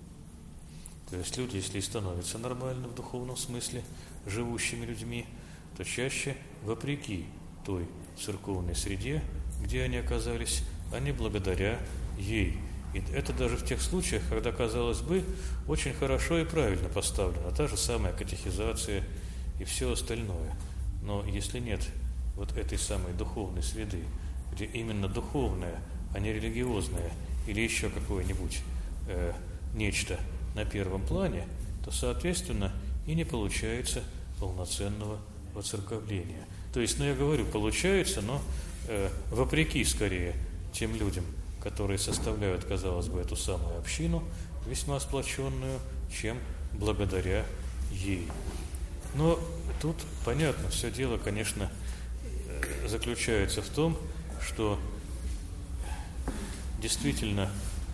То есть люди, если и становятся нормально в духовном смысле живущими людьми, то чаще вопреки той церковной среде, где они оказались, а не благодаря ей. И это даже в тех случаях, когда, казалось бы, очень хорошо и правильно поставлена та же самая катехизация и все остальное. Но если нет вот этой самой духовной среды, где именно духовное, а не религиозное или еще какое-нибудь э, нечто на первом плане, то, соответственно, и не получается полноценного воцерковления. То есть, ну, я говорю, получается, но э, вопреки, скорее, тем людям, которые составляют, казалось бы, эту самую общину, весьма сплоченную, чем благодаря ей. Но тут, понятно, все дело, конечно, заключается в том, что действительно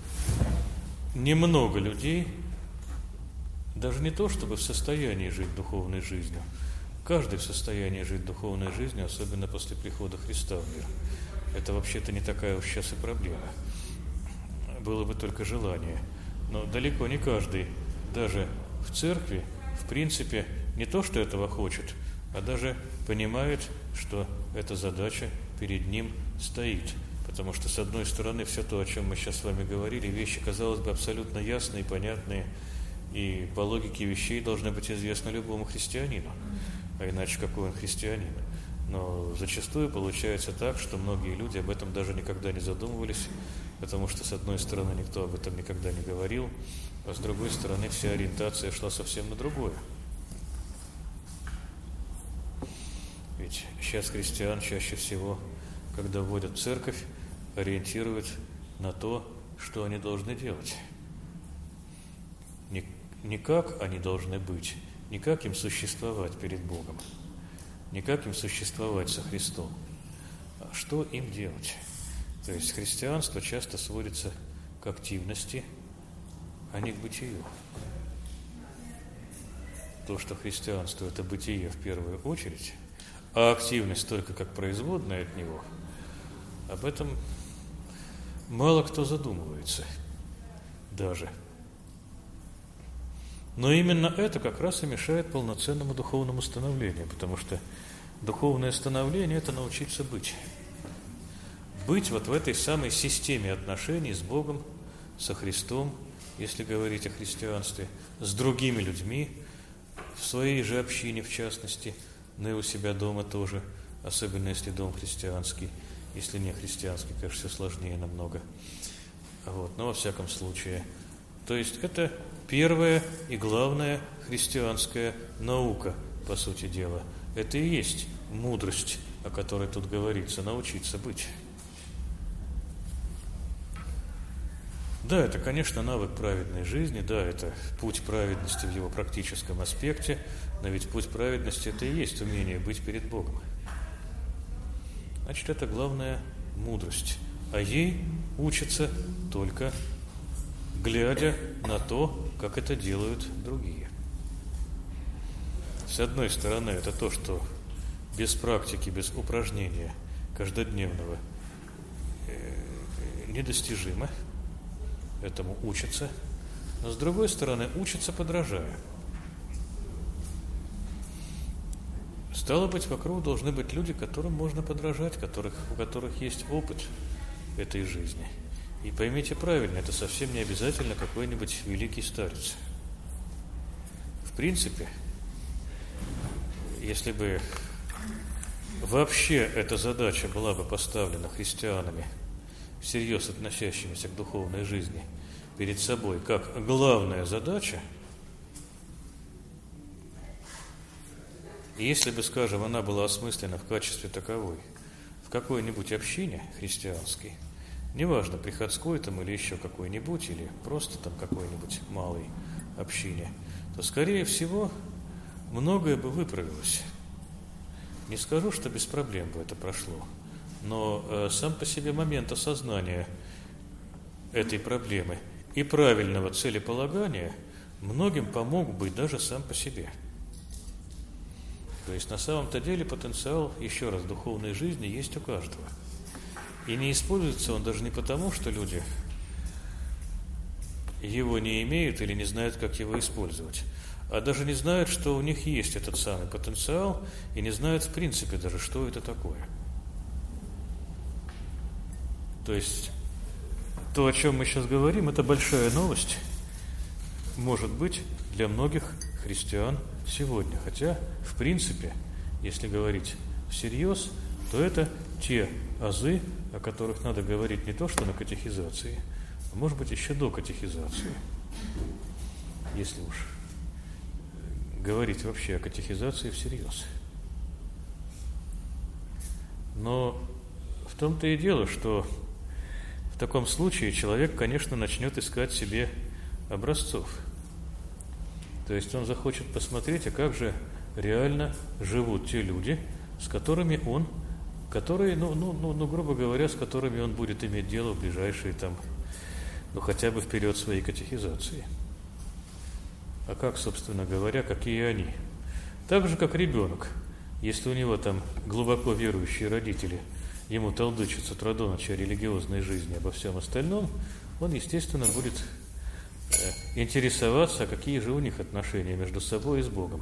немного людей, даже не то, чтобы в состоянии жить духовной жизнью, каждый в состоянии жить духовной жизнью, особенно после прихода Христа в мир. Это вообще-то не такая уж сейчас и проблема. Было бы только желание. Но далеко не каждый, даже в церкви, в принципе, не то, что этого хочет, а даже понимает, что эта задача перед ним стоит. Потому что, с одной стороны, все то, о чем мы сейчас с вами говорили, вещи, казалось бы, абсолютно ясные, понятные, и по логике вещей должны быть известны любому христианину. А иначе какой он христианин? Но зачастую получается так, что многие люди об этом даже никогда не задумывались, потому что, с одной стороны, никто об этом никогда не говорил, а с другой стороны, вся ориентация шла совсем на другое. Ведь сейчас христиан чаще всего, когда вводят в церковь, ориентируют на то, что они должны делать. Не, не как они должны быть, не как им существовать перед Богом, не как им существовать со Христом, а что им делать. То есть христианство часто сводится к активности, а не к бытию. То, что христианство – это бытие в первую очередь, а активность только как производная от него, об этом мало кто задумывается даже. Но именно это как раз и мешает полноценному духовному становлению, потому что духовное становление – это научиться быть. Быть вот в этой самой системе отношений с Богом, со Христом, если говорить о христианстве, с другими людьми, в своей же общине в частности, но и у себя дома тоже, особенно если дом христианский, если не христианский, конечно, все сложнее намного. Вот, но во всяком случае. То есть это первая и главная христианская наука, по сути дела. Это и есть мудрость, о которой тут говорится, научиться быть. Да, это, конечно, навык праведной жизни, да, это путь праведности в его практическом аспекте, но ведь путь праведности – это и есть умение быть перед Богом. Значит, это главная мудрость, а ей учатся только глядя на то, как это делают другие. С одной стороны, это то, что без практики, без упражнения каждодневного недостижимо, этому учатся, но с другой стороны, учатся подражая. Стало быть, вокруг должны быть люди, которым можно подражать, которых, у которых есть опыт этой жизни. И поймите правильно, это совсем не обязательно какой-нибудь великий старец. В принципе, если бы вообще эта задача была бы поставлена христианами, всерьез относящимися к духовной жизни, перед собой как главная задача, и если бы, скажем, она была осмыслена в качестве таковой в какой-нибудь общине христианской, неважно, приходской там или еще какой-нибудь, или просто там какой-нибудь малой общине, то, скорее всего, многое бы выправилось. Не скажу, что без проблем бы это прошло, но э, сам по себе момент осознания этой проблемы и правильного целеполагания многим помог бы даже сам по себе. То есть на самом-то деле потенциал, еще раз, духовной жизни есть у каждого. И не используется он даже не потому, что люди его не имеют или не знают, как его использовать, а даже не знают, что у них есть этот самый потенциал, и не знают в принципе даже, что это такое. То есть то, о чем мы сейчас говорим, это большая новость, может быть, для многих христиан сегодня. Хотя, в принципе, если говорить всерьез, то это те азы, о которых надо говорить не то, что на катехизации, а может быть еще до катехизации, если уж говорить вообще о катехизации всерьез. Но в том-то и дело, что в таком случае человек, конечно, начнет искать себе образцов. То есть он захочет посмотреть, а как же реально живут те люди, с которыми он, которые, ну, ну, ну, ну, грубо говоря, с которыми он будет иметь дело в ближайшие там, ну, хотя бы вперед своей катехизации. А как, собственно говоря, какие они? Так же, как ребенок. Если у него там глубоко верующие родители, ему толдычат с утра до ночи о религиозной жизни, обо всем остальном, он, естественно, будет э, интересоваться, какие же у них отношения между собой и с Богом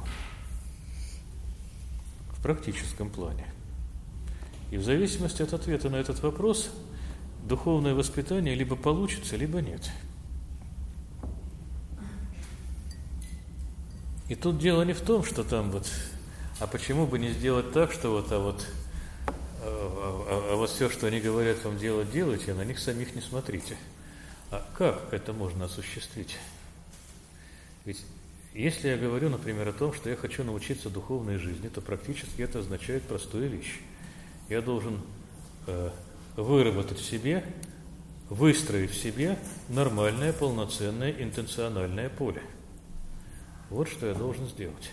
в практическом плане. И в зависимости от ответа на этот вопрос, духовное воспитание либо получится, либо нет. И тут дело не в том, что там вот, а почему бы не сделать так, что вот, а вот, а, а, а вот все, что они говорят вам делать, делайте, а на них самих не смотрите. А как это можно осуществить? Ведь если я говорю, например, о том, что я хочу научиться духовной жизни, то практически это означает простую вещь. Я должен э, выработать в себе, выстроить в себе нормальное, полноценное, интенциональное поле. Вот что я должен сделать.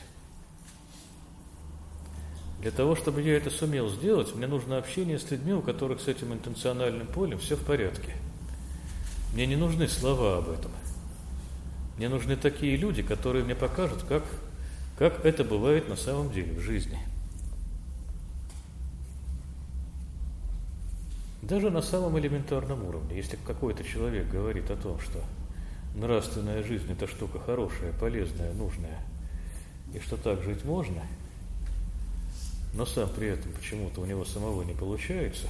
Для того, чтобы я это сумел сделать, мне нужно общение с людьми, у которых с этим интенциональным полем все в порядке. Мне не нужны слова об этом. Мне нужны такие люди, которые мне покажут, как, как это бывает на самом деле в жизни. Даже на самом элементарном уровне, если какой-то человек говорит о том, что нравственная жизнь – это штука хорошая, полезная, нужная, и что так жить можно, но сам при этом почему-то у него самого не получается,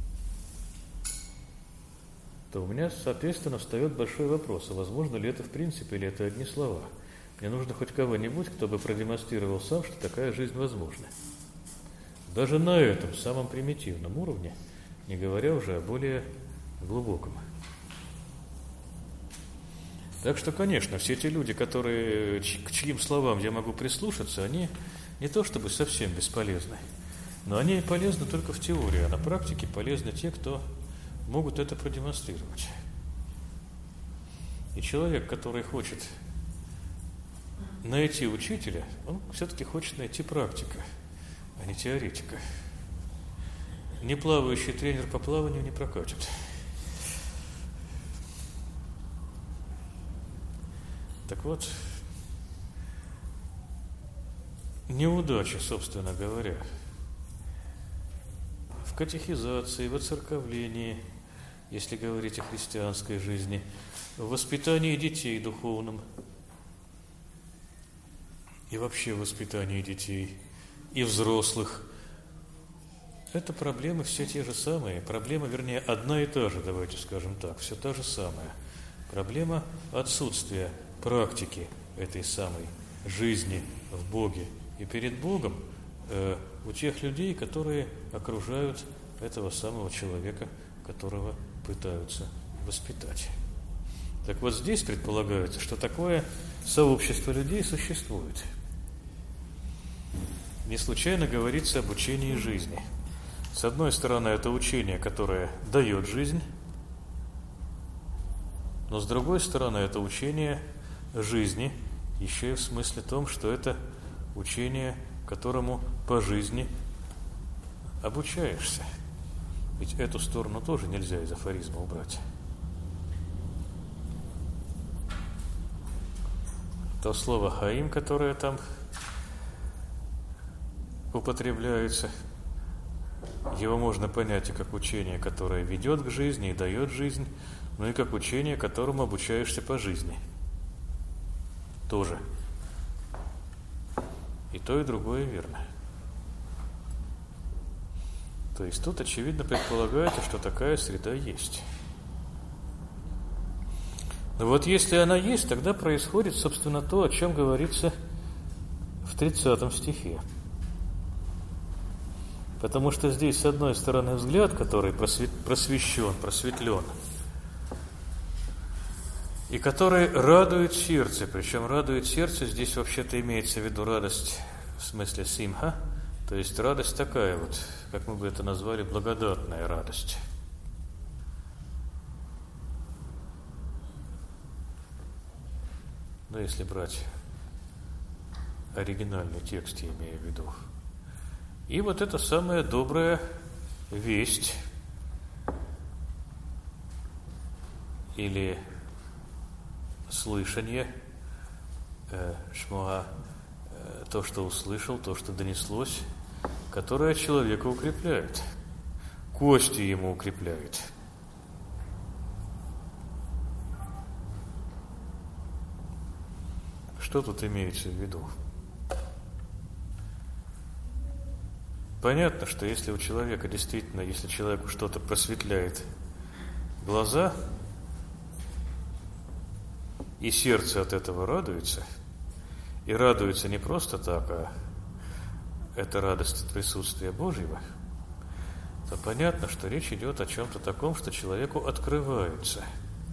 то у меня, соответственно, встает большой вопрос, а возможно ли это в принципе, или это одни слова? Мне нужно хоть кого-нибудь, кто бы продемонстрировал сам, что такая жизнь возможна. Даже на этом самом примитивном уровне, не говоря уже о более глубоком. Так что, конечно, все те люди, которые, к чьим словам я могу прислушаться, они не то чтобы совсем бесполезны, но они полезны только в теории, а на практике полезны те, кто могут это продемонстрировать. И человек, который хочет найти учителя, он все-таки хочет найти практика, а не теоретика. Не плавающий тренер по плаванию не прокатит. Так вот, неудача, собственно говоря, в катехизации, в оцерковлении, если говорить о христианской жизни, в воспитании детей духовном и вообще в воспитании детей и взрослых. Это проблемы все те же самые. Проблема, вернее, одна и та же, давайте скажем так, все та же самая. Проблема отсутствия практики этой самой жизни в Боге и перед Богом э, у тех людей, которые окружают этого самого человека, которого пытаются воспитать. Так вот здесь предполагается, что такое сообщество людей существует. Не случайно говорится об учении жизни. С одной стороны, это учение, которое дает жизнь, но с другой стороны, это учение жизни, еще и в смысле том, что это учение, которому по жизни обучаешься. Ведь эту сторону тоже нельзя из афоризма убрать. То слово «хаим», которое там употребляется, его можно понять и как учение, которое ведет к жизни и дает жизнь, но и как учение, которому обучаешься по жизни. Тоже. И то, и другое верно. То есть тут, очевидно, предполагается, что такая среда есть. Но вот если она есть, тогда происходит, собственно, то, о чем говорится в тридцатом стихе. Потому что здесь, с одной стороны, взгляд, который просвещен, просветлен, и который радует сердце. Причем радует сердце, здесь вообще-то имеется в виду радость в смысле симха, то есть радость такая вот, как мы бы это назвали, благодатная радость. Ну, если брать оригинальный текст, я имею в виду. И вот эта самая добрая весть или слышание, э, шмуа, э, то, что услышал, то, что донеслось, которое человека укрепляет, кости ему укрепляет. Что тут имеется в виду? Понятно, что если у человека действительно, если человеку что-то просветляет глаза, и сердце от этого радуется, и радуется не просто так, а это радость от присутствия Божьего, то понятно, что речь идет о чем-то таком, что человеку открывается.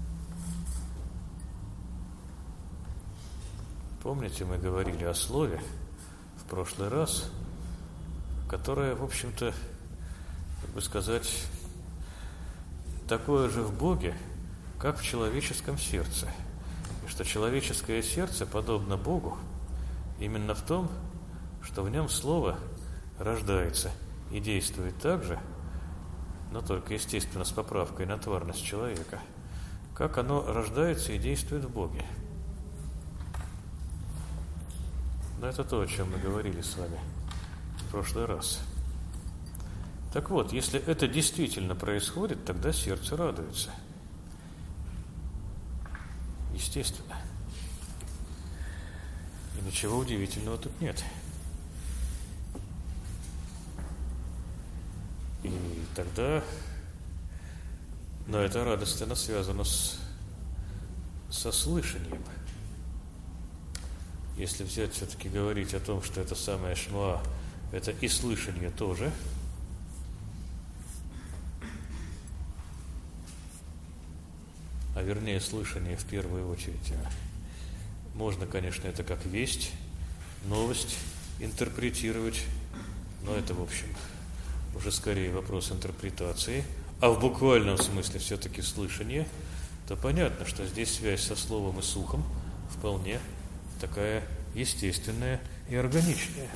Помните, мы говорили о слове в прошлый раз, которое, в общем-то, как бы сказать, такое же в Боге, как в человеческом сердце. И что человеческое сердце подобно Богу именно в том, что в нем Слово рождается и действует так же, но только, естественно, с поправкой на тварность человека, как оно рождается и действует в Боге. Но это то, о чем мы говорили с вами в прошлый раз. Так вот, если это действительно происходит, тогда сердце радуется. Естественно. И ничего удивительного тут нет. И тогда, но эта радость, она связана с, со слышанием. Если взять все-таки говорить о том, что это самое шмуа, это и слышание тоже, а вернее слышание в первую очередь. Можно, конечно, это как весть, новость интерпретировать, но это, в общем, уже скорее вопрос интерпретации. А в буквальном смысле все-таки слышание, то понятно, что здесь связь со словом и с ухом вполне такая естественная и органичная.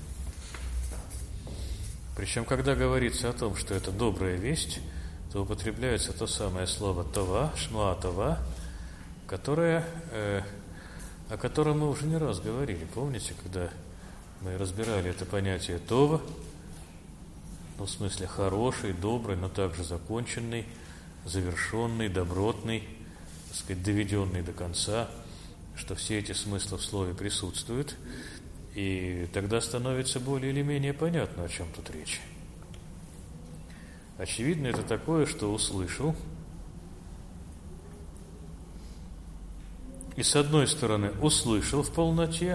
Причем, когда говорится о том, что это добрая весть, то употребляется то самое слово «това», «шмуа това», которое, э, о котором мы уже не раз говорили. Помните, когда мы разбирали это понятие «това», ну, в смысле хороший, добрый, но также законченный, завершенный, добротный, так сказать, доведенный до конца, что все эти смыслы в слове присутствуют, и тогда становится более или менее понятно, о чем тут речь. Очевидно, это такое, что услышал, и с одной стороны услышал в полноте,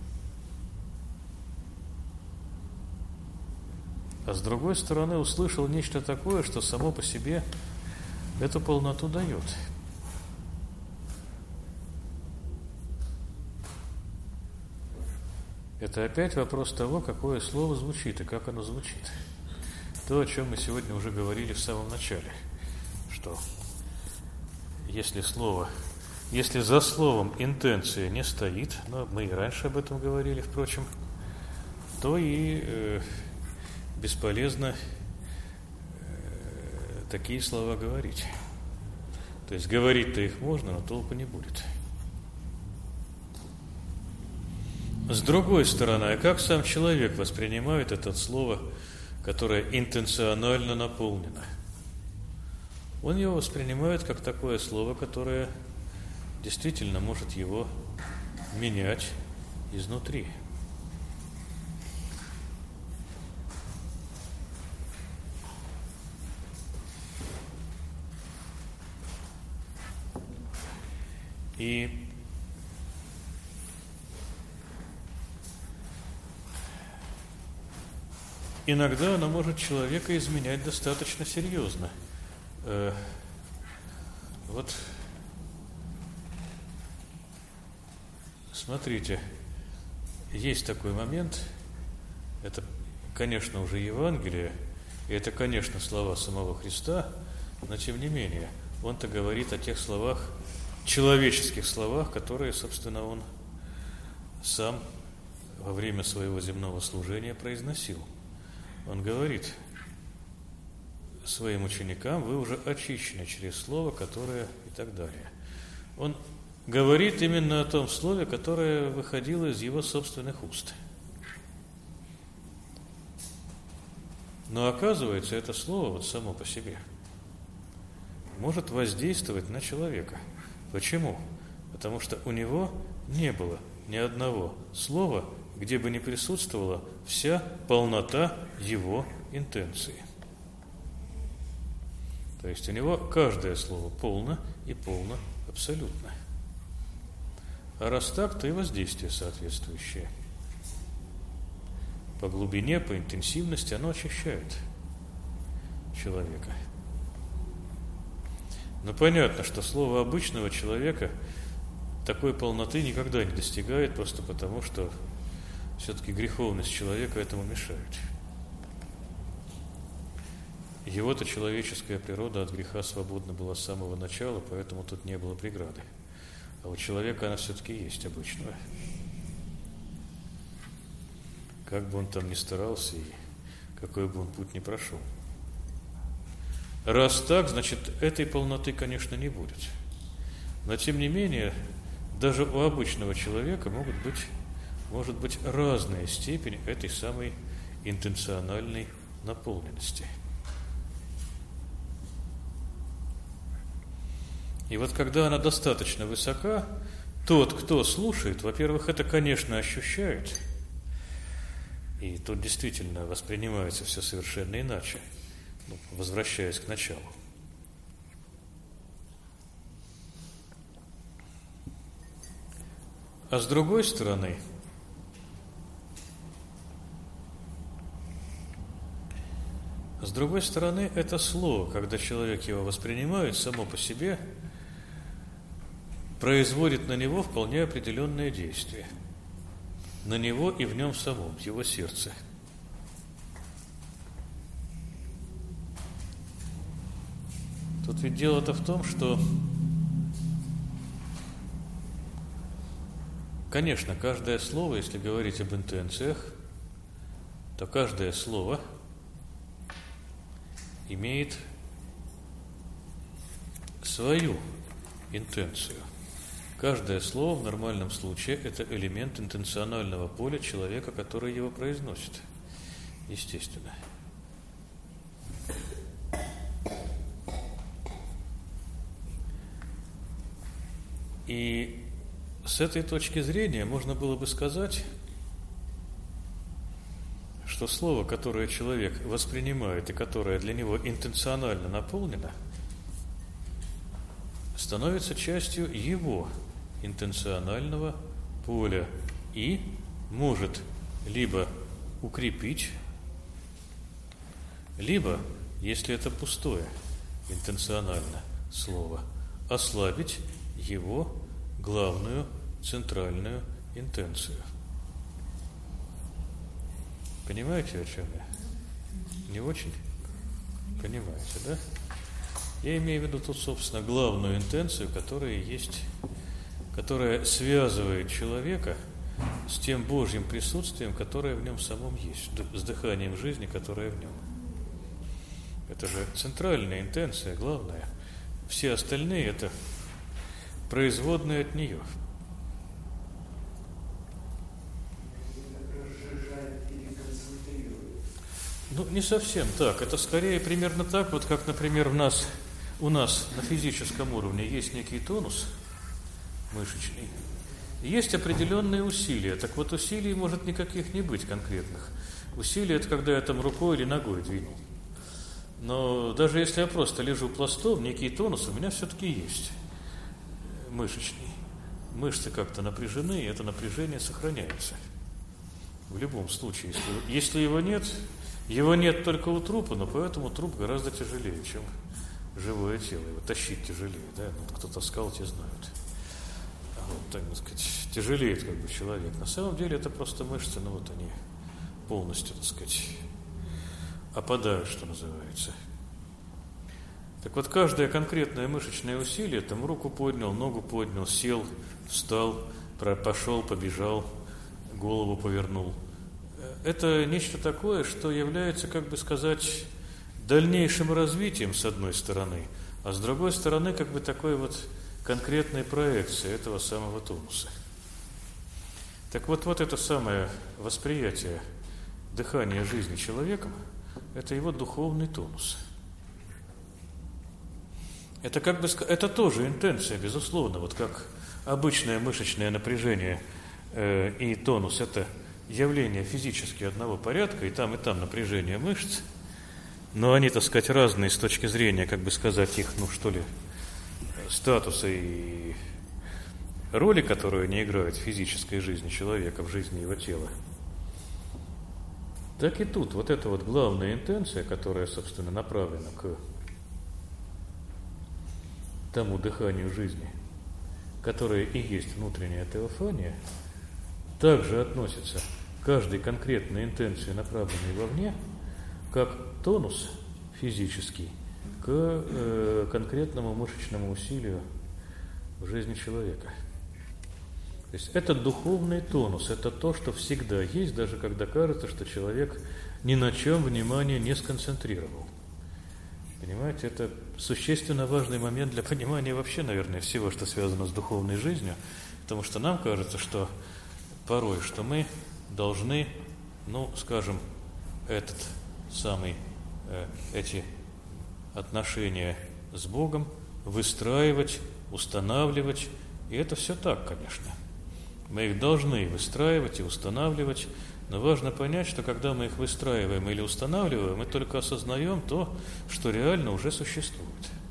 а с другой стороны услышал нечто такое, что само по себе эту полноту дает. Это опять вопрос того, какое слово звучит и как оно звучит. То, о чем мы сегодня уже говорили в самом начале, что если слово, если за словом интенция не стоит, но мы и раньше об этом говорили, впрочем, то и э, бесполезно э, такие слова говорить. То есть говорить-то их можно, но толку не будет. С другой стороны, а как сам человек воспринимает это слово, которое интенционально наполнено? Он его воспринимает как такое слово, которое действительно может его менять изнутри. И иногда оно может человека изменять достаточно серьезно. Э, вот, смотрите, есть такой момент, это, конечно, уже Евангелие, и это, конечно, слова самого Христа, но, тем не менее, он-то говорит о тех словах, человеческих словах, которые, собственно, он сам во время своего земного служения произносил. Он говорит своим ученикам: вы уже очищены через слово, которое и так далее. Он говорит именно о том слове, которое выходило из его собственных уст. Но оказывается, это слово вот само по себе может воздействовать на человека. Почему? Потому что у него не было ни одного слова, где бы не присутствовала вся полнота его интенции. То есть у него каждое слово полно и полно абсолютно. А раз так, то и воздействие соответствующее. По глубине, по интенсивности оно очищает человека. Но понятно, что слово обычного человека такой полноты никогда не достигает, просто потому что все-таки греховность человека этому мешает. Его-то человеческая природа от греха свободна была с самого начала, поэтому тут не было преграды. А у человека она все-таки есть, обычного. Как бы он там ни старался и какой бы он путь ни прошел. Раз так, значит, этой полноты, конечно, не будет. Но, тем не менее, даже у обычного человека могут быть, может быть разная степень этой самой интенциональной наполненности. И вот когда она достаточно высока, тот, кто слушает, во-первых, это, конечно, ощущает, и тут действительно воспринимается все совершенно иначе, ну, возвращаясь к началу. А с другой стороны, с другой стороны, это слово, когда человек его воспринимает, само по себе производит на него вполне определенное действие. На него и в нем самом, в его сердце. Тут ведь дело-то в том, что, конечно, каждое слово, если говорить об интенциях, то каждое слово имеет свою интенцию. Каждое слово в нормальном случае – это элемент интенционального поля человека, который его произносит. Естественно. И с этой точки зрения можно было бы сказать, что слово, которое человек воспринимает и которое для него интенционально наполнено, становится частью его интенционального поля и может либо укрепить, либо, если это пустое интенционально слово, ослабить его главную центральную интенцию. Понимаете, о чем я? Не очень? Понимаете, да? Я имею в виду тут, собственно, главную интенцию, которая есть, которая связывает человека с тем Божьим присутствием, которое в нем самом есть, с дыханием жизни, которое в нем. Это же центральная интенция, главная. Все остальные – это производные от нее. Ну, не совсем так. Это скорее примерно так, вот как, например, у нас, у нас на физическом уровне есть некий тонус мышечный, есть определенные усилия. Так вот, усилий может никаких не быть конкретных. Усилия – это когда я там рукой или ногой двинул. Но даже если я просто лежу пластом, некий тонус у меня все-таки есть мышечный. Мышцы как-то напряжены, и это напряжение сохраняется. В любом случае, если, если его нет, его нет только у трупа, но поэтому труп гораздо тяжелее, чем живое тело. Его тащить тяжелее, да? Ну, кто таскал, те знают. А вот, так сказать, тяжелеет как бы человек. На самом деле это просто мышцы, ну вот они полностью, так сказать, опадают, что называется. Так вот, каждое конкретное мышечное усилие, там руку поднял, ногу поднял, сел, встал, пошел, побежал, голову повернул. Это нечто такое, что является, как бы сказать, дальнейшим развитием с одной стороны, а с другой стороны, как бы такой вот конкретной проекцией этого самого тонуса. Так вот, вот это самое восприятие дыхания жизни человеком, это его духовный тонус. Это как бы, это тоже интенция, безусловно, вот как обычное мышечное напряжение э, и тонус – это явления физически одного порядка, и там, и там напряжение мышц, но они, так сказать, разные с точки зрения, как бы сказать, их, ну что ли, статуса и роли, которую они играют в физической жизни человека, в жизни его тела. Так и тут вот эта вот главная интенция, которая, собственно, направлена к тому дыханию жизни, которое и есть внутренняя теофания, также относится к каждой конкретной интенции, направленной вовне, как тонус физический к э, конкретному мышечному усилию в жизни человека. То есть это духовный тонус, это то, что всегда есть, даже когда кажется, что человек ни на чем внимание не сконцентрировал. Понимаете, это существенно важный момент для понимания вообще, наверное, всего, что связано с духовной жизнью, потому что нам кажется, что порой, что мы должны, ну, скажем, этот самый э, эти отношения с Богом выстраивать, устанавливать. И это все так, конечно. Мы их должны выстраивать и устанавливать, но важно понять, что когда мы их выстраиваем или устанавливаем, мы только осознаем то, что реально уже существует.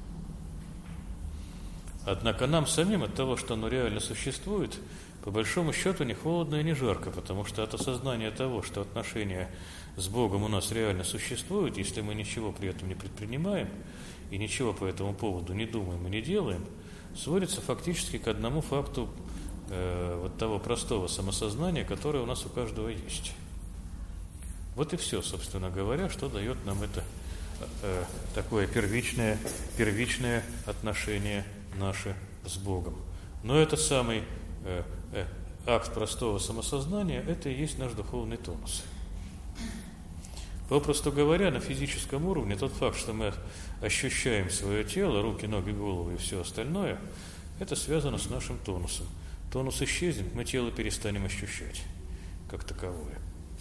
Однако нам самим от того, что оно реально существует, по большому счету не холодно и не жарко, потому что от осознания того, что отношения с Богом у нас реально существуют, если мы ничего при этом не предпринимаем и ничего по этому поводу не думаем и не делаем, сводится фактически к одному факту э, вот того простого самосознания, которое у нас у каждого есть. Вот и все, собственно говоря, что дает нам это э, такое первичное, первичное отношение наше с Богом. Но это самый э, э, акт простого самосознания, это и есть наш духовный тонус. Попросту говоря, на физическом уровне тот факт, что мы ощущаем свое тело, руки, ноги, голову и все остальное, это связано с нашим тонусом. Тонус исчезнет, мы тело перестанем ощущать как таковое.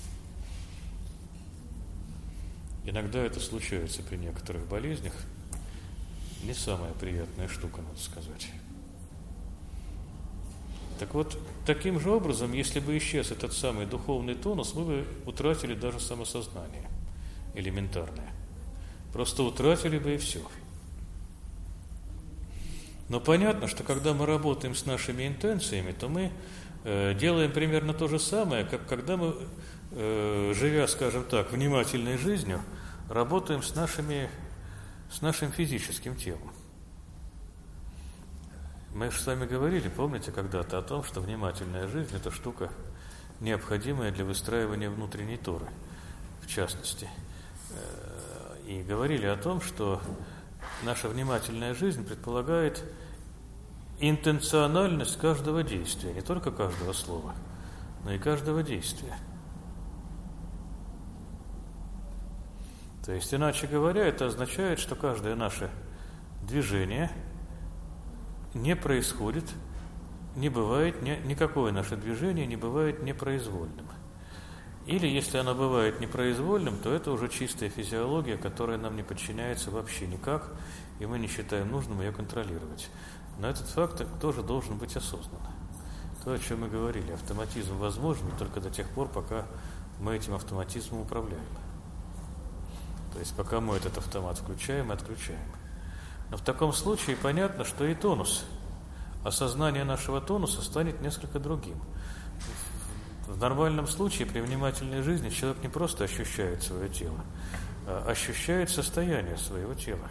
Иногда это случается при некоторых болезнях. Не самая приятная штука, надо сказать. Так вот, таким же образом, если бы исчез этот самый духовный тонус, мы бы утратили даже самосознание элементарное. Просто утратили бы и все. Но понятно, что когда мы работаем с нашими интенциями, то мы э, делаем примерно то же самое, как когда мы, э, живя, скажем так, внимательной жизнью, работаем с, нашими, с нашим физическим телом. Мы же с вами говорили, помните, когда-то о том, что внимательная жизнь – это штука, необходимая для выстраивания внутренней Торы, в частности. И говорили о том, что наша внимательная жизнь предполагает интенциональность каждого действия, не только каждого слова, но и каждого действия. То есть, иначе говоря, это означает, что каждое наше движение не происходит, не бывает, ни, никакое наше движение не бывает непроизвольным. Или, если оно бывает непроизвольным, то это уже чистая физиология, которая нам не подчиняется вообще никак, и мы не считаем нужным ее контролировать. Но этот факт тоже должен быть осознан. То, о чем мы говорили, автоматизм возможен только до тех пор, пока мы этим автоматизмом управляем. То есть, пока мы этот автомат включаем и отключаем. Но в таком случае понятно, что и тонус, осознание нашего тонуса станет несколько другим. В нормальном случае, при внимательной жизни, человек не просто ощущает свое тело, а ощущает состояние своего тела.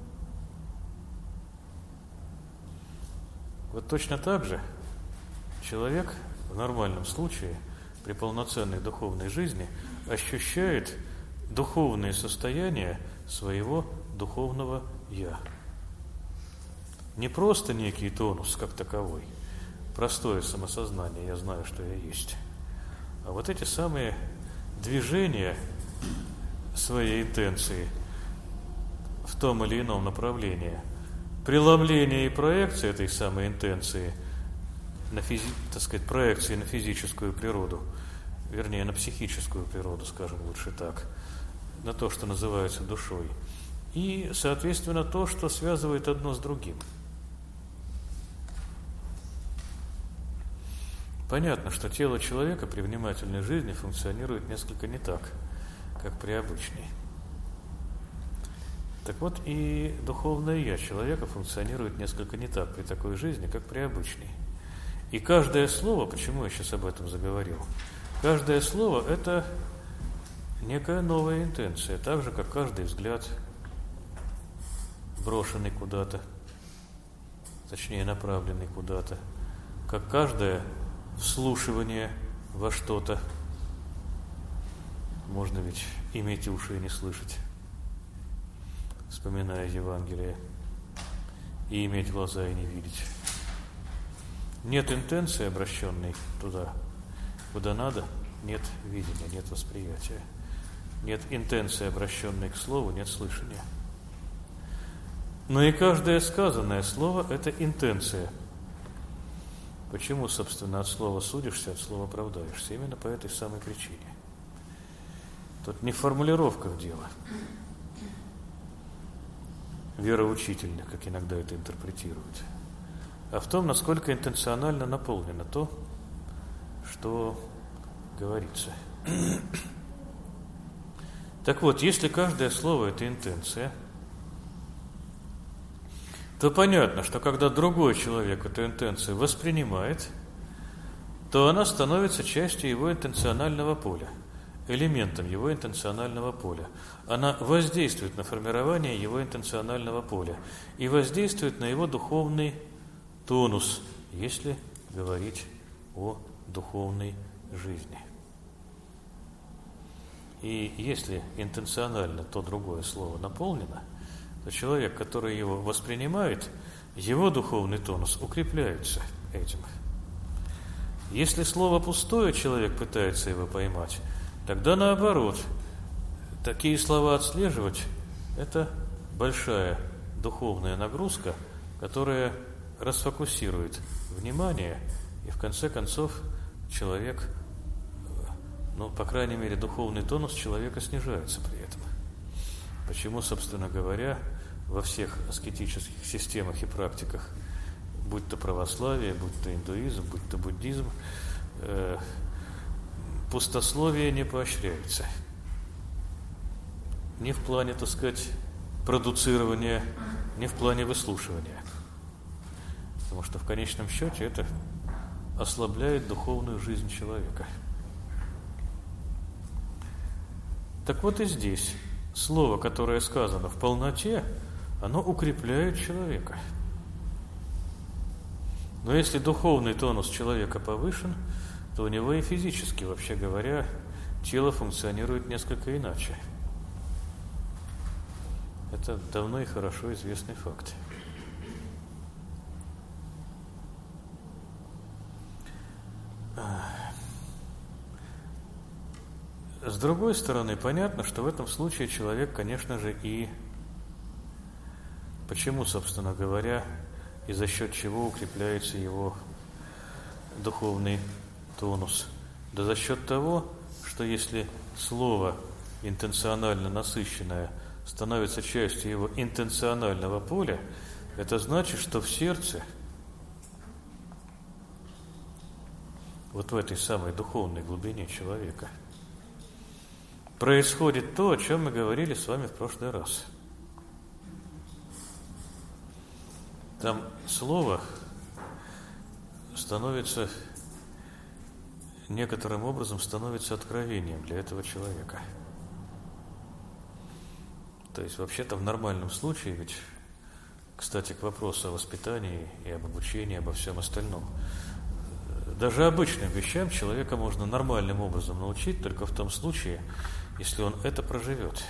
Вот точно так же человек в нормальном случае, при полноценной духовной жизни, ощущает духовное состояние своего духовного «я». Не просто некий тонус, как таковой, простое самосознание, я знаю, что я есть, а вот эти самые движения своей интенции в том или ином направлении, преломление и проекция этой самой интенции на физи... так сказать, проекции на физическую природу, вернее, на психическую природу, скажем лучше так, на то, что называется душой, и, соответственно, то, что связывает одно с другим. Понятно, что тело человека при внимательной жизни функционирует несколько не так, как при обычной. Так вот, и духовное «я» человека функционирует несколько не так при такой жизни, как при обычной. И каждое слово, почему я сейчас об этом заговорил, каждое слово – это некая новая интенция, так же, как каждый взгляд, брошенный куда-то, точнее, направленный куда-то, как каждое вслушивание во что-то. Можно ведь иметь уши и не слышать, вспоминая Евангелие, и иметь глаза и не видеть. Нет интенции, обращенной туда, куда надо, нет видения, нет восприятия. Нет интенции, обращенной к слову, нет слышания. Но и каждое сказанное слово – это интенция. Почему, собственно, от слова судишься, от слова оправдаешься? Именно по этой самой причине. Тут не в формулировках дело, вероучительных, как иногда это интерпретируют, а в том, насколько интенционально наполнено то, что говорится. Так вот, если каждое слово – это интенция, то понятно, что когда другой человек эту интенцию воспринимает, то она становится частью его интенционального поля, элементом его интенционального поля. Она воздействует на формирование его интенционального поля и воздействует на его духовный тонус, если говорить о духовной жизни. И если интенционально то другое слово наполнено, то человек, который его воспринимает, его духовный тонус укрепляется этим. Если слово пустое, человек пытается его поймать, тогда наоборот. Такие слова отслеживать – это большая духовная нагрузка, которая расфокусирует внимание, и в конце концов человек, ну, по крайней мере, духовный тонус человека снижается при этом. Почему, собственно говоря, во всех аскетических системах и практиках, будь то православие, будь то индуизм, будь то буддизм, э, пустословие не поощряется. Ни в плане, так сказать, продуцирования, ни в плане выслушивания. Потому что в конечном счете это ослабляет духовную жизнь человека. Так вот и здесь слово, которое сказано в полноте, оно укрепляет человека. Но если духовный тонус человека повышен, то у него и физически, вообще говоря, тело функционирует несколько иначе. Это давно и хорошо известный факт. С другой стороны, понятно, что в этом случае человек, конечно же, и почему, собственно говоря, и за счет чего укрепляется его духовный тонус? Да за счет того, что если слово интенционально насыщенное становится частью его интенционального поля, это значит, что в сердце, вот в этой самой духовной глубине человека, происходит то, о чем мы говорили с вами в прошлый раз. Там слово становится, некоторым образом становится откровением для этого человека. То есть, вообще-то, в нормальном случае, ведь, кстати, к вопросу о воспитании и об обучении, обо всем остальном, даже обычным вещам человека можно нормальным образом научить только в том случае, если он это проживет.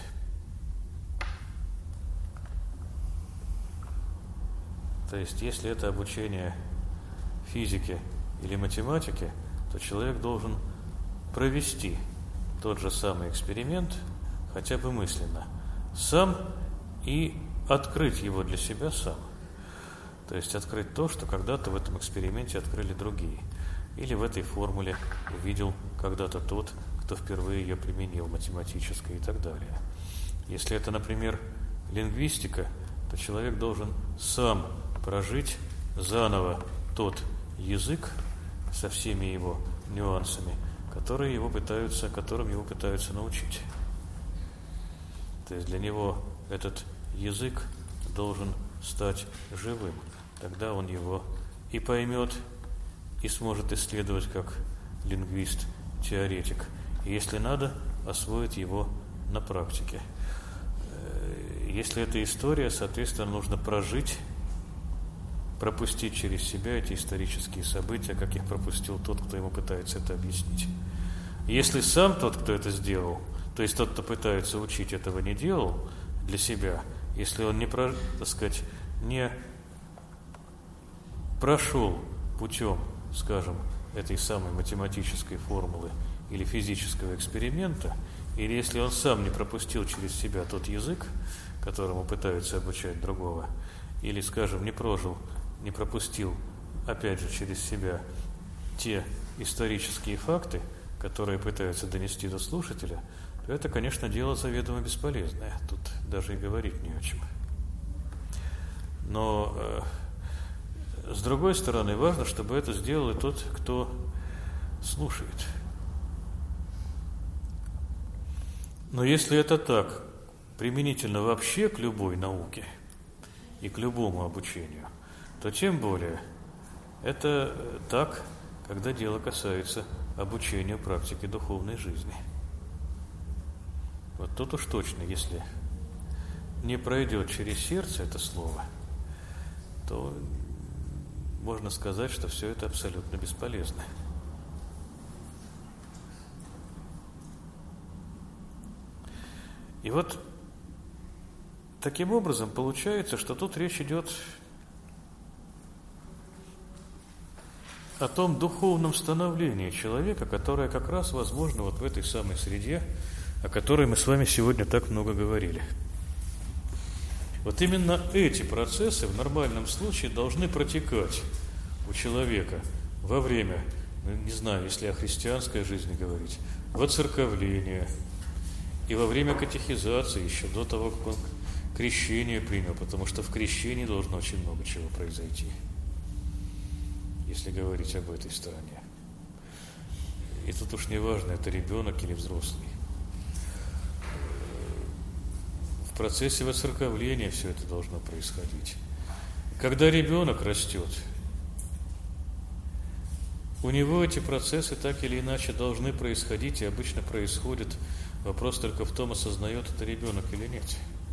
То есть, если это обучение физике или математике, то человек должен провести тот же самый эксперимент, хотя бы мысленно, сам и открыть его для себя сам. То есть, открыть то, что когда-то в этом эксперименте открыли другие. Или в этой формуле увидел когда-то тот, кто впервые ее применил, математической и так далее. Если это, например, лингвистика, то человек должен сам прожить заново тот язык со всеми его нюансами, которые его пытаются, которым его пытаются научить. То есть для него этот язык должен стать живым. Тогда он его и поймет, и сможет исследовать как лингвист-теоретик. И если надо, освоит его на практике. Если это история, соответственно, нужно прожить, пропустить через себя эти исторические события, как их пропустил тот, кто ему пытается это объяснить. Если сам тот, кто это сделал, то есть тот, кто пытается учить, этого не делал для себя, если он не, про, так сказать, не прошел путем, скажем, этой самой математической формулы или физического эксперимента, или если он сам не пропустил через себя тот язык, которому пытаются обучать другого, или, скажем, не прожил, не пропустил, опять же, через себя те исторические факты, которые пытаются донести до слушателя, то это, конечно, дело заведомо бесполезное. Тут даже и говорить не о чем. Но, э, с другой стороны, важно, чтобы это сделал и тот, кто слушает. Но если это так, применительно вообще к любой науке и к любому обучению, то тем более это так, когда дело касается обучения практике духовной жизни. Вот тут уж точно, если не пройдет через сердце это слово, то можно сказать, что все это абсолютно бесполезно. И вот таким образом получается, что тут речь идет о том духовном становлении человека, которое как раз возможно вот в этой самой среде, о которой мы с вами сегодня так много говорили. Вот именно эти процессы в нормальном случае должны протекать у человека во время, ну, не знаю, если о христианской жизни говорить, воцерковления и во время катехизации, еще до того, как он крещение принял, потому что в крещении должно очень много чего произойти, если говорить об этой стороне. И тут уж не важно, это ребенок или взрослый. В процессе воцерковления все это должно происходить. Когда ребенок растет, у него эти процессы так или иначе должны происходить, и обычно происходит. Вопрос только в том, осознает это ребенок или нет.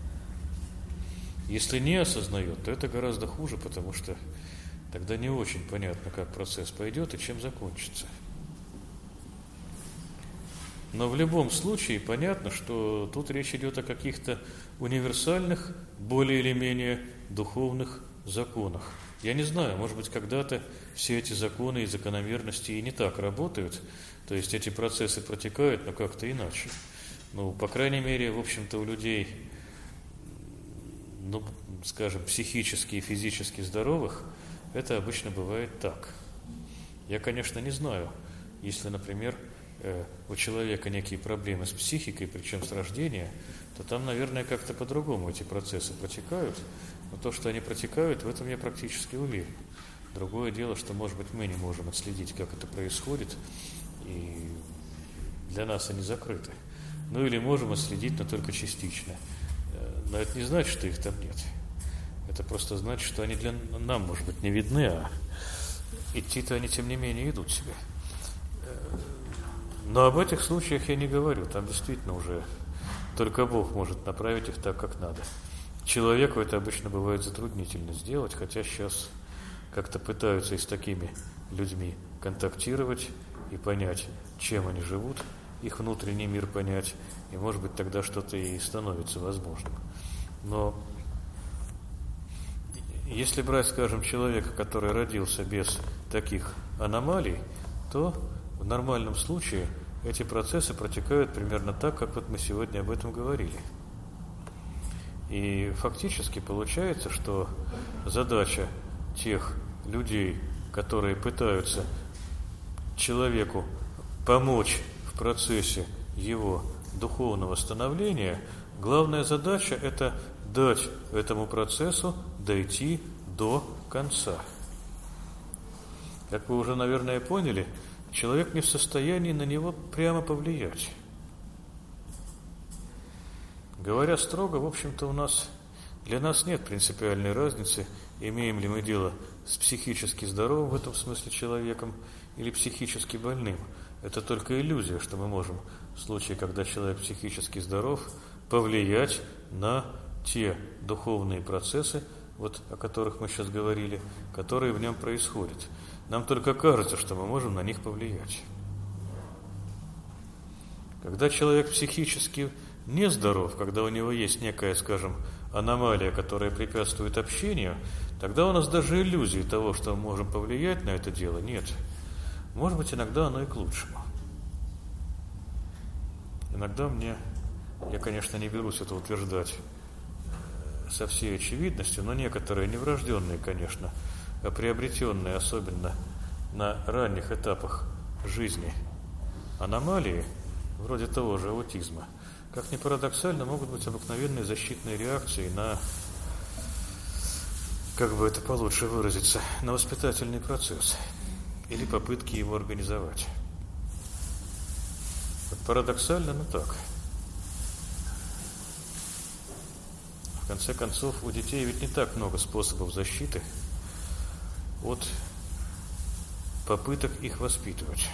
Если не осознает, то это гораздо хуже, потому что тогда не очень понятно, как процесс пойдет и чем закончится. Но в любом случае понятно, что тут речь идет о каких-то универсальных, более или менее духовных законах. Я не знаю, может быть, когда-то все эти законы и закономерности и не так работают, то есть эти процессы протекают, но как-то иначе. Ну, по крайней мере, в общем-то, у людей, ну, скажем, психически и физически здоровых, это обычно бывает так. Я, конечно, не знаю, если, например, у человека некие проблемы с психикой, причем с рождения, то там, наверное, как-то по-другому эти процессы протекают. Но то, что они протекают, в этом я практически уверен. Другое дело, что, может быть, мы не можем отследить, как это происходит, и для нас они закрыты. Ну или можем отследить, но только частично. Но это не значит, что их там нет. Это просто значит, что они для нам, может быть, не видны, а идти-то они, тем не менее, идут себе. Но об этих случаях я не говорю. Там действительно уже только Бог может направить их так, как надо. Человеку это обычно бывает затруднительно сделать, хотя сейчас как-то пытаются и с такими людьми контактировать и понять, чем они живут, их внутренний мир понять, и, может быть, тогда что-то и становится возможным. Но если брать, скажем, человека, который родился без таких аномалий, то в нормальном случае эти процессы протекают примерно так, как вот мы сегодня об этом говорили. И фактически получается, что задача тех людей, которые пытаются человеку помочь в процессе его духовного становления, главная задача – это дать этому процессу дойти до конца. Как вы уже, наверное, поняли, человек не в состоянии на него прямо повлиять. Говоря строго, в общем-то, у нас для нас нет принципиальной разницы, имеем ли мы дело с психически здоровым в этом смысле человеком или психически больным. Это только иллюзия, что мы можем в случае, когда человек психически здоров, повлиять на те духовные процессы, вот о которых мы сейчас говорили, которые в нем происходят. Нам только кажется, что мы можем на них повлиять. Когда человек психически нездоров, когда у него есть некая, скажем, аномалия, которая препятствует общению, тогда у нас даже иллюзии того, что мы можем повлиять на это дело, нет. Может быть, иногда оно и к лучшему. Иногда мне, я, конечно, не берусь это утверждать со всей очевидностью, но некоторые неврожденные, конечно, а приобретенные, особенно на ранних этапах жизни, аномалии, вроде того же аутизма, как ни парадоксально, могут быть обыкновенные защитные реакции на, как бы это получше выразиться, на воспитательный процесс или попытки его организовать. Вот парадоксально, но так. В конце концов, у детей ведь не так много способов защиты от попыток их воспитывать.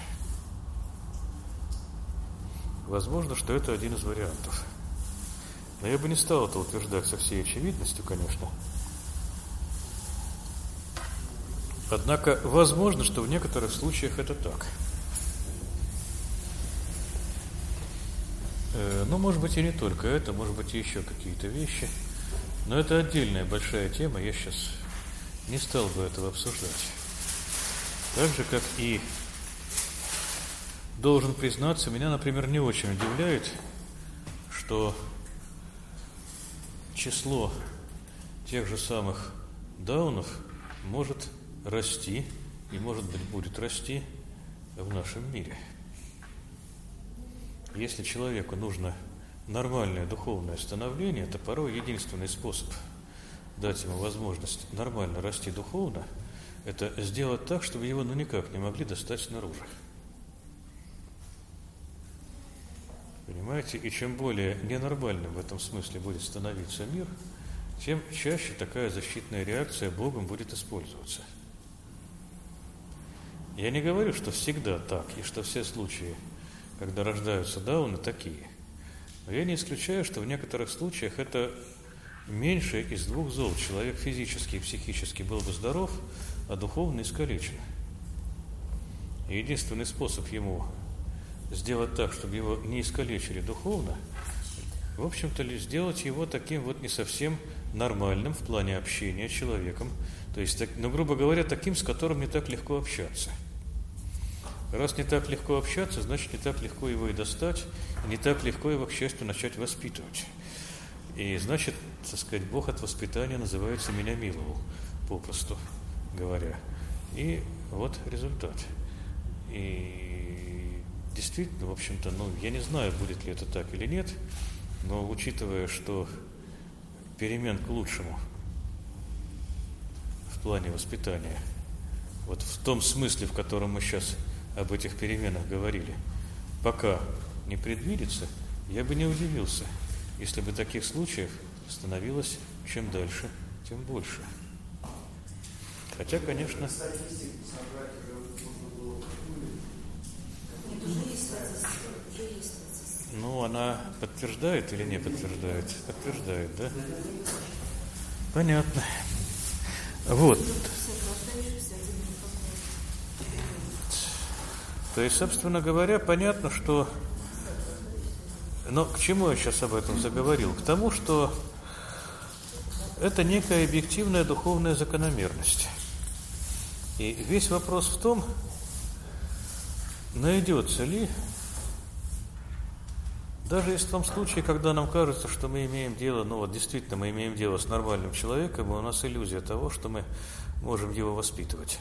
Возможно, что это один из вариантов. Но я бы не стал это утверждать со всей очевидностью, конечно. Однако, возможно, что в некоторых случаях это так. Э, ну, может быть, и не только это, может быть, и еще какие-то вещи. Но это отдельная большая тема, я сейчас не стал бы этого обсуждать. Так же, как и должен признаться, меня, например, не очень удивляет, что число тех же самых даунов может расти и, может быть, будет расти в нашем мире. Если человеку нужно нормальное духовное становление, то порой единственный способ дать ему возможность нормально расти духовно – это сделать так, чтобы его ну никак не могли достать снаружи. Понимаете? И чем более ненормальным в этом смысле будет становиться мир, тем чаще такая защитная реакция Богом будет использоваться. Я не говорю, что всегда так, и что все случаи, когда рождаются дауны, такие. Но я не исключаю, что в некоторых случаях это меньшее из двух зол. Человек физически и психически был бы здоров, а духовно искалечен. И единственный способ ему сделать так, чтобы его не искалечили духовно, в общем-то, ли сделать его таким вот не совсем нормальным в плане общения человеком, то есть, ну, грубо говоря, таким, с которым не так легко общаться. Раз не так легко общаться, значит, не так легко его и достать, и не так легко его, к счастью, начать воспитывать. И значит, так сказать, Бог от воспитания называется «меня миловал», попросту говоря. И вот результат. И действительно, в общем-то, ну, я не знаю, будет ли это так или нет, но учитывая, что перемен к лучшему в плане воспитания, вот в том смысле, в котором мы сейчас об этих переменах говорили, пока не предвидится, я бы не удивился, если бы таких случаев становилось чем дальше, тем больше. Хотя, конечно... Ну, она подтверждает или не подтверждает? Подтверждает, да? Понятно. Вот. То есть, собственно говоря, понятно, что... Но к чему я сейчас об этом заговорил? К тому, что это некая объективная духовная закономерность. И весь вопрос в том, найдется ли, даже если в том случае, когда нам кажется, что мы имеем дело, ну вот действительно мы имеем дело с нормальным человеком, и у нас иллюзия того, что мы можем его воспитывать.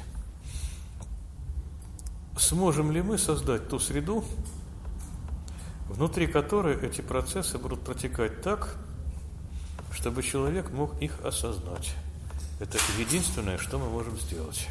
Сможем ли мы создать ту среду, внутри которой эти процессы будут протекать так, чтобы человек мог их осознать? Это единственное, что мы можем сделать.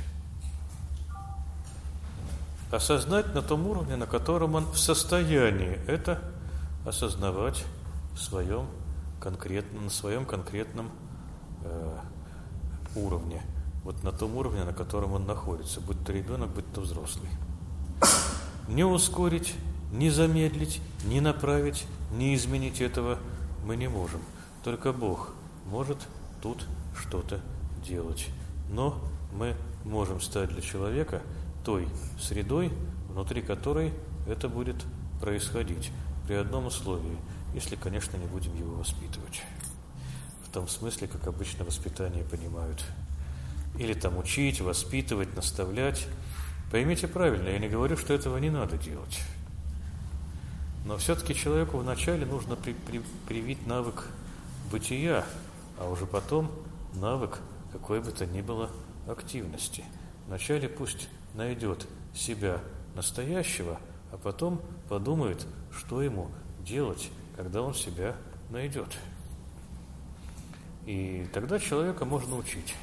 Осознать на том уровне, на котором он в состоянии это осознавать в своем конкретном, на своем конкретном э, уровне. Вот на том уровне, на котором он находится, будь то ребенок, будь то взрослый. Не ускорить, не замедлить, не направить, не изменить этого мы не можем. Только Бог может тут что-то делать. Но мы можем стать для человека той средой, внутри которой это будет происходить. При одном условии, если, конечно, не будем его воспитывать. В том смысле, как обычно воспитание понимают. Или там учить, воспитывать, наставлять. Поймите правильно, я не говорю, что этого не надо делать. Но все-таки человеку вначале нужно при, при, привить навык бытия, а уже потом навык какой бы то ни было активности. Вначале пусть найдет себя настоящего, а потом подумает, что ему делать когда он себя найдет. И тогда человека можно учить.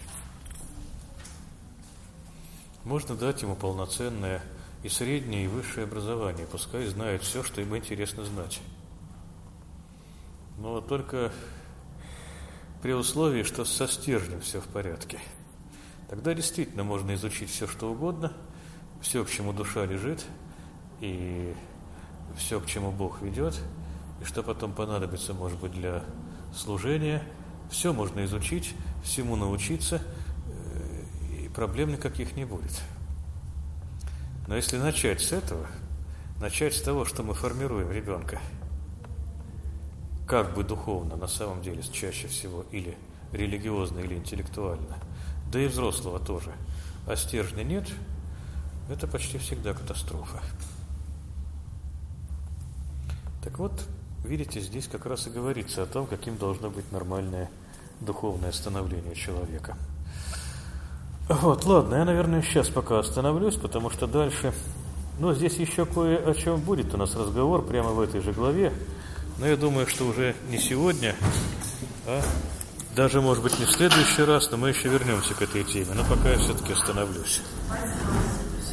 Можно дать ему полноценное и среднее, и высшее образование, пускай знает все, что ему интересно знать. Но только при условии, что со стержнем все в порядке. Тогда действительно можно изучить все, что угодно, все, к чему душа лежит, и все, к чему Бог ведет, и что потом понадобится, может быть, для служения. Все можно изучить, всему научиться, и проблем никаких не будет. Но если начать с этого, начать с того, что мы формируем ребенка, как бы духовно, на самом деле, чаще всего, или религиозно, или интеллектуально, да и взрослого тоже, а стержня нет, это почти всегда катастрофа. Так вот, видите, здесь как раз и говорится о том, каким должно быть нормальное духовное становление человека. Вот, ладно, я, наверное, сейчас пока остановлюсь, потому что дальше... Ну, здесь еще кое о чем будет у нас разговор прямо в этой же главе, но я думаю, что уже не сегодня, а даже, может быть, не в следующий раз, но мы еще вернемся к этой теме. Но пока я все-таки остановлюсь.